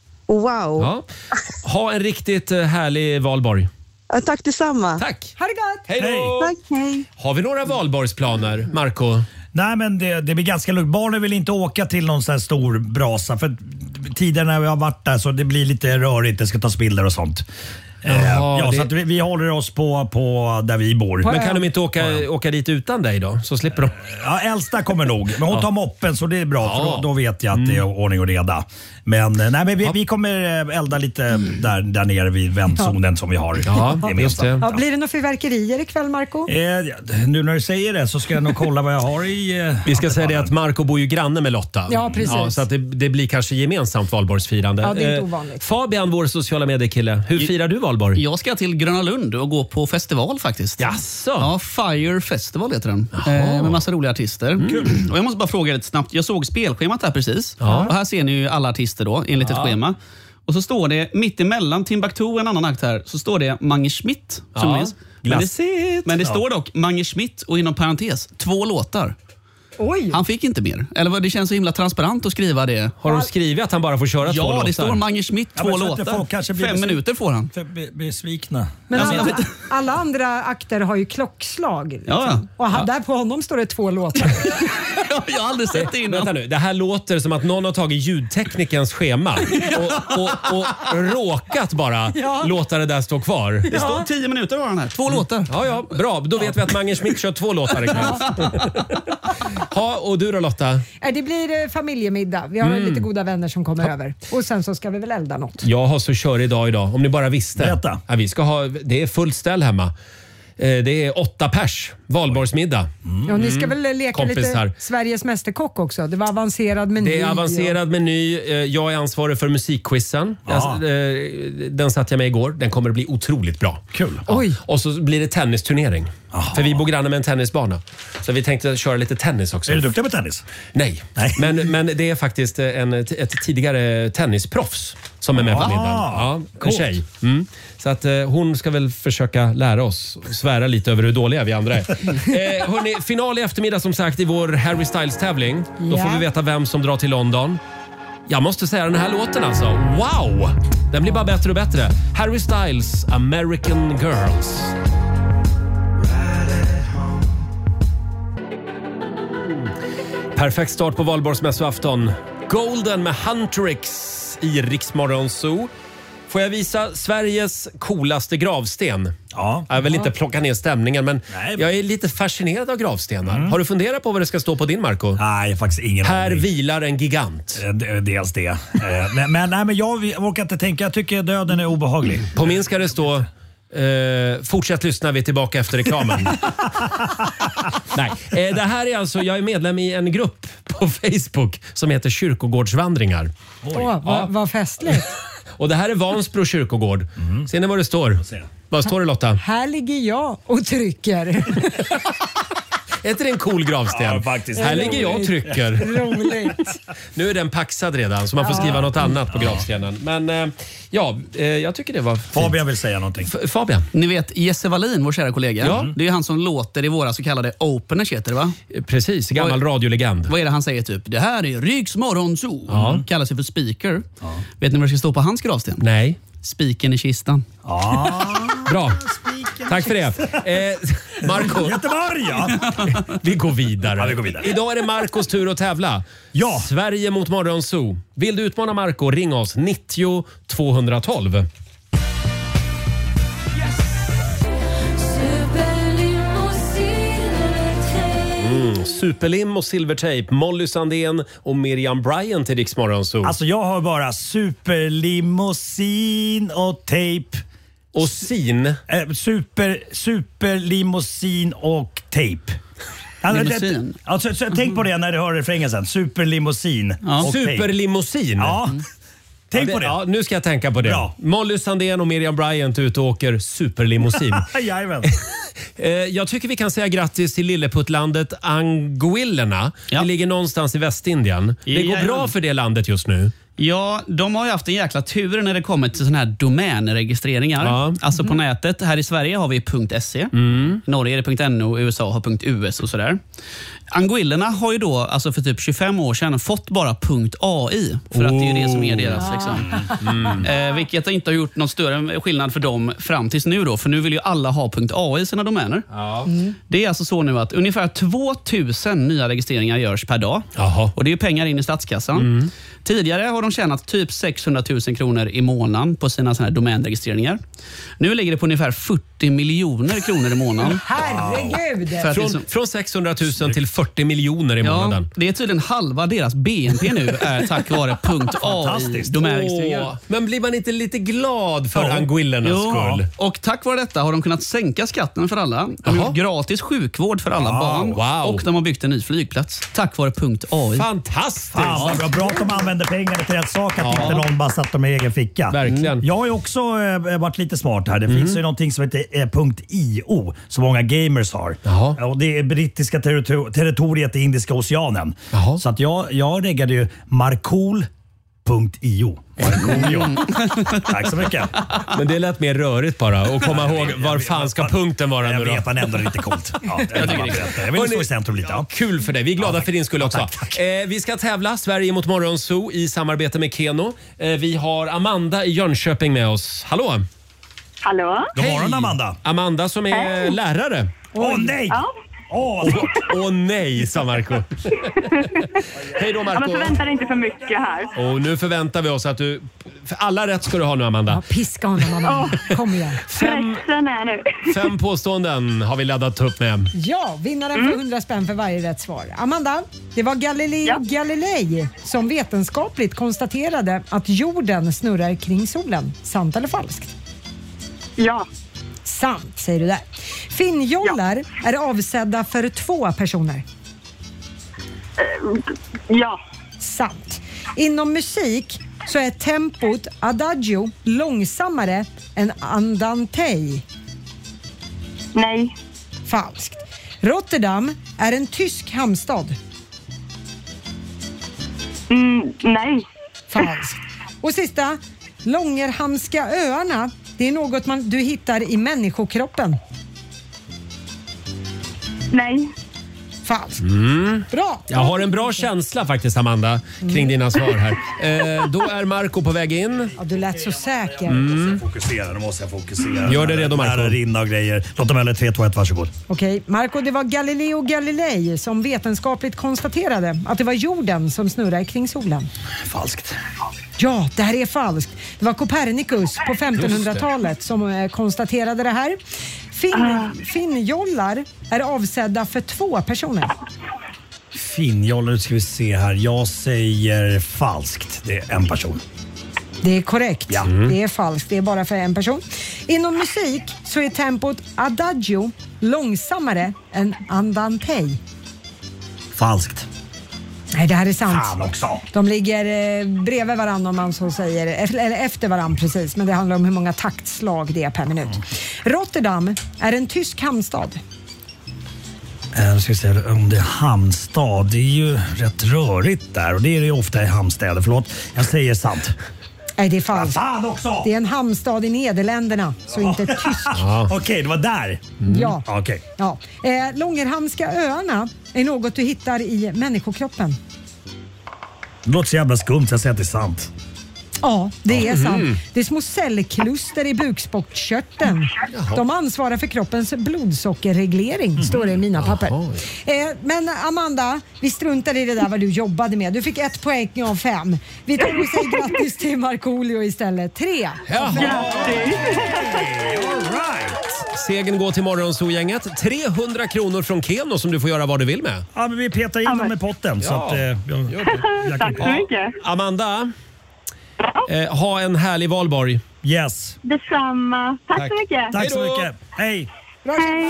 Wow. Ja. Ha en riktigt eh, härlig valborg. Ja, tack detsamma. Tack. Ha det gott! Hej då! Tack, hej. Har vi några valborgsplaner, Marco? Nej, men det, det blir ganska lugnt. Barnen vill inte åka till någon sån här stor brasa. För tidigare när vi har varit där så det blir lite rörigt. Det ska tas bilder och sånt. Eh, Jaha, ja, det- så att vi, vi håller oss på, på där vi bor. Men kan de inte åka, åka dit utan dig då? Så slipper de. Ja, äldsta kommer nog. Men hon Ja. tar moppen så det är bra. För Ja. då, då vet jag att det är ordning och reda. Men, eh, nej, men vi, vi kommer eh, elda lite där, där nere vid vändzonen som vi har. Ja, just det. Ja, blir det några fyrverkerier ikväll, Marco? Eh, ja, nu när du säger det så ska jag nog kolla vad jag har i... Eh, Vi ska säga det att Marco bor ju granne med Lotta. Ja, precis. så att det, det blir kanske gemensamt valborgsfirande. Ja, det är inte Eh, ovanligt. Fabian, vår sociala mediekille. Hur firar du valborg? Jag ska till Gröna Lund och gå på festival faktiskt. Jaså? Ja, Fire Festival heter den. Eh, med massa roliga artister. Och jag måste bara fråga lite snabbt. Jag såg spelschemat här precis. Ja. Och här ser ni ju alla artister då, enligt ett Ja. schema. Och så står det mitt emellan Timbuktu och en annan akt här, så står det Mange Schmidt. Som Ja. minns. Men det, Glassigt. men det Ja. står dock Mange Schmidt och inom parentes, två låtar. Oj! Han fick inte mer. Eller vad, det känns så himla transparent att skriva det. Har de skrivit att han bara får köra två Ja, låtar? det står Mange Schmidt, Ja, två men så att låtar. folk kanske blir Fem besvik- minuter får han. för- be- besvikna. Men Alltså, alla, jag vet- alla andra akter har ju klockslag. Liksom. Ja. Och han, där på honom står det två låtar. Jag har aldrig sett det innan. Vänta nu, det här låter som att någon har tagit ljudteknikerns schema och, och, och råkat bara Ja. låta det där stå kvar. Det står tio minuter var han här. Två låtar. Ja, ja, bra. Då vet vi att Mange Schmidt kör två låtar ikväll. Ha, och du då Lotta? Nej, det blir eh, familjemiddag. Vi har Mm. lite goda vänner som kommer över. Och sen så ska vi väl elda något. Jag har så körig dag idag, om ni bara visste. Berätta. Ja, vi ska ha, det är fullt ställ hemma. Eh, Det är åtta pers, valborgsmiddag. Ja, ni ska väl leka Kompisar. lite Sveriges Mästerkock också. Det var avancerad meny. Det är avancerad meny. Eh, Jag är ansvarig för musikquizen. Ja. Jag, eh, Den satt jag med igår. Den kommer att bli otroligt bra. Kul. Oj. Och så blir det tennisturnering. För vi bor granne med en tennisbana. Så vi tänkte köra lite tennis också. Är du duktig på tennis? Nej, Nej. Men, men det är faktiskt en, ett tidigare tennisproffs som är med på Ah, middagen. Ja, en coolt. tjej. Mm. Så att, eh, hon ska väl försöka lära oss och svära lite över hur dåliga vi andra är. eh, hörni, final i eftermiddag som sagt i vår Harry Styles-tävling. Då Ja. får vi veta vem som drar till London. Jag måste säga den här låten alltså. Wow! Den blir bara bättre och bättre. Harry Styles, American Girls. Perfekt start på valborgsmässoafton. Golden med Huntrix i Rix Morgon Zoo. Får jag visa Sveriges coolaste gravsten? Ja. Jag vill inte plocka ner stämningen, men Nej. jag är lite fascinerad av gravstenar. Har du funderat på vad det ska stå på din, Marco? Nej, faktiskt ingen Här aning. vilar en gigant. Eh, d- Dels det. Eh, men, men, nej, men jag orkar inte tänka. Jag tycker döden är obehaglig. På min ska det stå eh, fortsätt lyssna, vi är tillbaka efter reklamen. Nej, eh, det här är alltså, jag är medlem i en grupp på Facebook som heter Kyrkogårdsvandringar. Åh, vad, vad festligt. Och det här är Vansbro kyrkogård. Ser ni vad det står? Vad står det Lotta? Här ligger jag och trycker. Är inte det en cool gravsten? Ja, faktiskt. Här ligger jag och trycker. Roligt. Nu är den paxad redan så man får skriva något annat på gravstenen. Men eh, ja, eh, jag tycker det var fint. Fabian vill säga någonting. F- Fabian? Ni vet Jesse Wallin, vår kära kollega. Ja. Det är han som låter i våra så kallade openers, heter det va? Eh, Precis, gammal Vad- radiolegend. Vad är det han säger typ? Det här är Riks morgonzoo. Ja. Kallar sig för speaker. Vet ni vad det ska stå på hans gravsten? Nej. Spiken i kistan. Bra. Tack för det. Eh, Marco, Göteborg, ja. vi går vidare. Ja, vi går vidare. Idag är det Marcos tur att tävla. Ja. Sverige mot Morgonzoo. Vill du utmana Marco, ring oss nittio tvåhundratolv. Mm, Superlim och Silvertape, Molly Sandén och Miriam Bryant i Rix Morgon Zoo. Alltså jag har bara superlimousin och tape. Och sin? Eh, super, superlimousin och tape. Alltså, det, alltså, så, tänk på det när du hör refrängen sen. Superlimousin ja. och Superlimousin? Ja. Tänk ja, det, på det. Ja, nu ska jag tänka på det. Bra. Molly Sandén och Miriam Bryant ut och åker superlimousin. Jajamän. Jag tycker vi kan säga grattis till lilleputtlandet Anguillerna. Ja. Det ligger någonstans i Västindien. Det går Jajamän. bra för det landet just nu. Ja, de har ju haft en jäkla tur när det kommer till såna här domänregistreringar. Ja. Alltså på mm. nätet. Här i Sverige har vi .se. Mm. Norge är det .no, U S A har .us och sådär. Anguillerna har ju då alltså för typ tjugofem år sedan fått bara .ai. För att det är ju det som är deras. Liksom. Mm. Eh, vilket inte har gjort någon större skillnad för dem fram tills nu då. För nu vill ju alla ha .ai i sina domäner. Ja. Mm. Det är alltså så nu att ungefär tvåtusen nya registreringar görs per dag. Jaha. Och det är ju pengar in i statskassan. Mm. Tidigare har de tjänat typ sexhundratusen kronor i månaden på sina såna här domänregistreringar. Nu ligger det på ungefär fyrtio miljoner kronor i månaden. Herregud! Wow. Från, liksom, från sexhundratusen till fyrtio miljoner i ja, månaden. Det är tydligen halva deras B N P nu är tack vare .ai domänregistreringar. Men blir man inte lite glad för ja. Anguillernas skull? Och tack vare detta har de kunnat sänka skatten för alla. De har gjort gratis sjukvård för alla wow. barn. Wow. Och de har byggt en ny flygplats tack vare .ai. Fantastiskt! Fan, vad bra att de använder pengarna till rätt sak. Att ja. inte någon bara satt dem i egen ficka. Verkligen. Jag har ju också äh, varit lite smart här. Det mm. finns ju någonting som heter äh, .io som många gamers har. Jaha. Och det är brittiska territor- territoriet i Indiska oceanen. Jaha. Så att jag, jag reggade ju Markool punkt io. Mm. Tack så mycket. Men det lät mer rörigt bara. Och komma ja, ihåg, var fan ska punkten vara jag nu då? Jag vet, man ändrar lite coolt. Ja, jag, jag, jag vill stå i centrum lite. Ja. Kul för dig. Vi är glada ja, för din skull också. Ja, tack, tack. Eh, vi ska tävla Sverige mot Morgonzoo i samarbete med Keno. Eh, vi har Amanda i Jönköping med oss. Hallå! Hallå! God morgon Amanda. Amanda som är Hej. lärare. Åh oh, nej! Ja. Åh oh, oh, nej, sa Marco. Hej då, Marco. Ja, men förvänta inte för mycket här. Och nu förväntar vi oss att du... För alla rätt ska du ha nu, Amanda. Ja, piska honom, Amanda. Kom igen. Fem, är nu. fem påståenden har vi laddat upp med. Ja, vinnaren mm. får hundra spänn för varje rätt svar. Amanda, det var Galileo ja. Galilei som vetenskapligt konstaterade att jorden snurrar kring solen. Sant eller falskt? Ja. Sant, säger du där. Finnjollar ja. är avsedda för två personer. Uh, ja. Sant. Inom musik så är tempot adagio långsammare än andantej. Nej. Falskt. Rotterdam är en tysk hamnstad. Mm, nej. Falskt. Och sista, Långerhamnska öarna. Det är något man, du hittar i människokroppen. Nej. Falskt. Mm. Bra. Jag har en bra känsla faktiskt, Amanda, kring mm. dina svar här. Eh, då är Marco på väg in. Ja, du lät så säker. Mm. Nu måste jag fokusera, nu måste jag fokusera. Gör det redo, Marco. Rinna och grejer. Lotta Möller, tre, två, ett, varsågod. Okej, Marco, det var Galileo Galilei som vetenskapligt konstaterade att det var jorden som snurrar kring solen. Falskt. Ja, det här är falskt. Det var Copernicus på femtonhundratalet som eh, konstaterade det här. Fin, finnjollar är avsedda för två personer. Finnjollar, nu ska vi se här. Jag säger falskt. Det är en person. Det är korrekt. Ja. Mm. Det är falskt. Det är bara för en person. Inom musik så är tempot adagio långsammare än andantej. Falskt. Nej, det här är sant. Fan också. De ligger eh, bredvid varandra om man så säger. Eller efter varandra precis. Men det handlar om hur många taktslag det är per minut. Mm. Rotterdam är en tysk hamnstad. Jag ska säga, om det är hamnstad, det är ju rätt rörigt där. Och det är det ju ofta i hamnstäder. Förlåt, jag säger sant. Nej, det är falskt. Fan också. Det är en hamnstad i Nederländerna, så inte tysk. Ja. Okej, okay, det var där. Mm. Ja. Okay. ja. Eh, Långerhamnska öarna är något du hittar i människokroppen. Det låter så jävla skumt, jag säger att det är sant. Ja, det är sant. Mm. Det är små cellkluster i bukspottkörteln. De ansvarar för kroppens blodsockerreglering, mm. står det i mina papper. Eh, men Amanda, vi struntar i det där vad du jobbade med. Du fick ett poäng av fem. Vi tar och säger grattis till Markoolio istället. Tre. Ja. Grattis! All right. Segern går till Morgonzoo-gänget. trehundra kronor från Keno som du får göra vad du vill med. Ja, men vi petar in dem i potten. Så Ja. att, eh, jag, jag Tack så mycket. Amanda, eh, ha en härlig valborg. Yes. Detsamma. Tack, Tack. så mycket. Tack så mycket. Hej. Hej.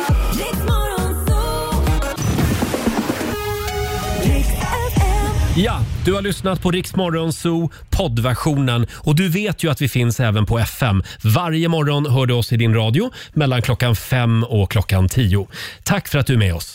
Ja, du har lyssnat på Rix Morgonzoo poddversionen och du vet ju att vi finns även på F M. Varje morgon hör du oss i din radio mellan klockan fem och klockan tio. Tack för att du är med oss.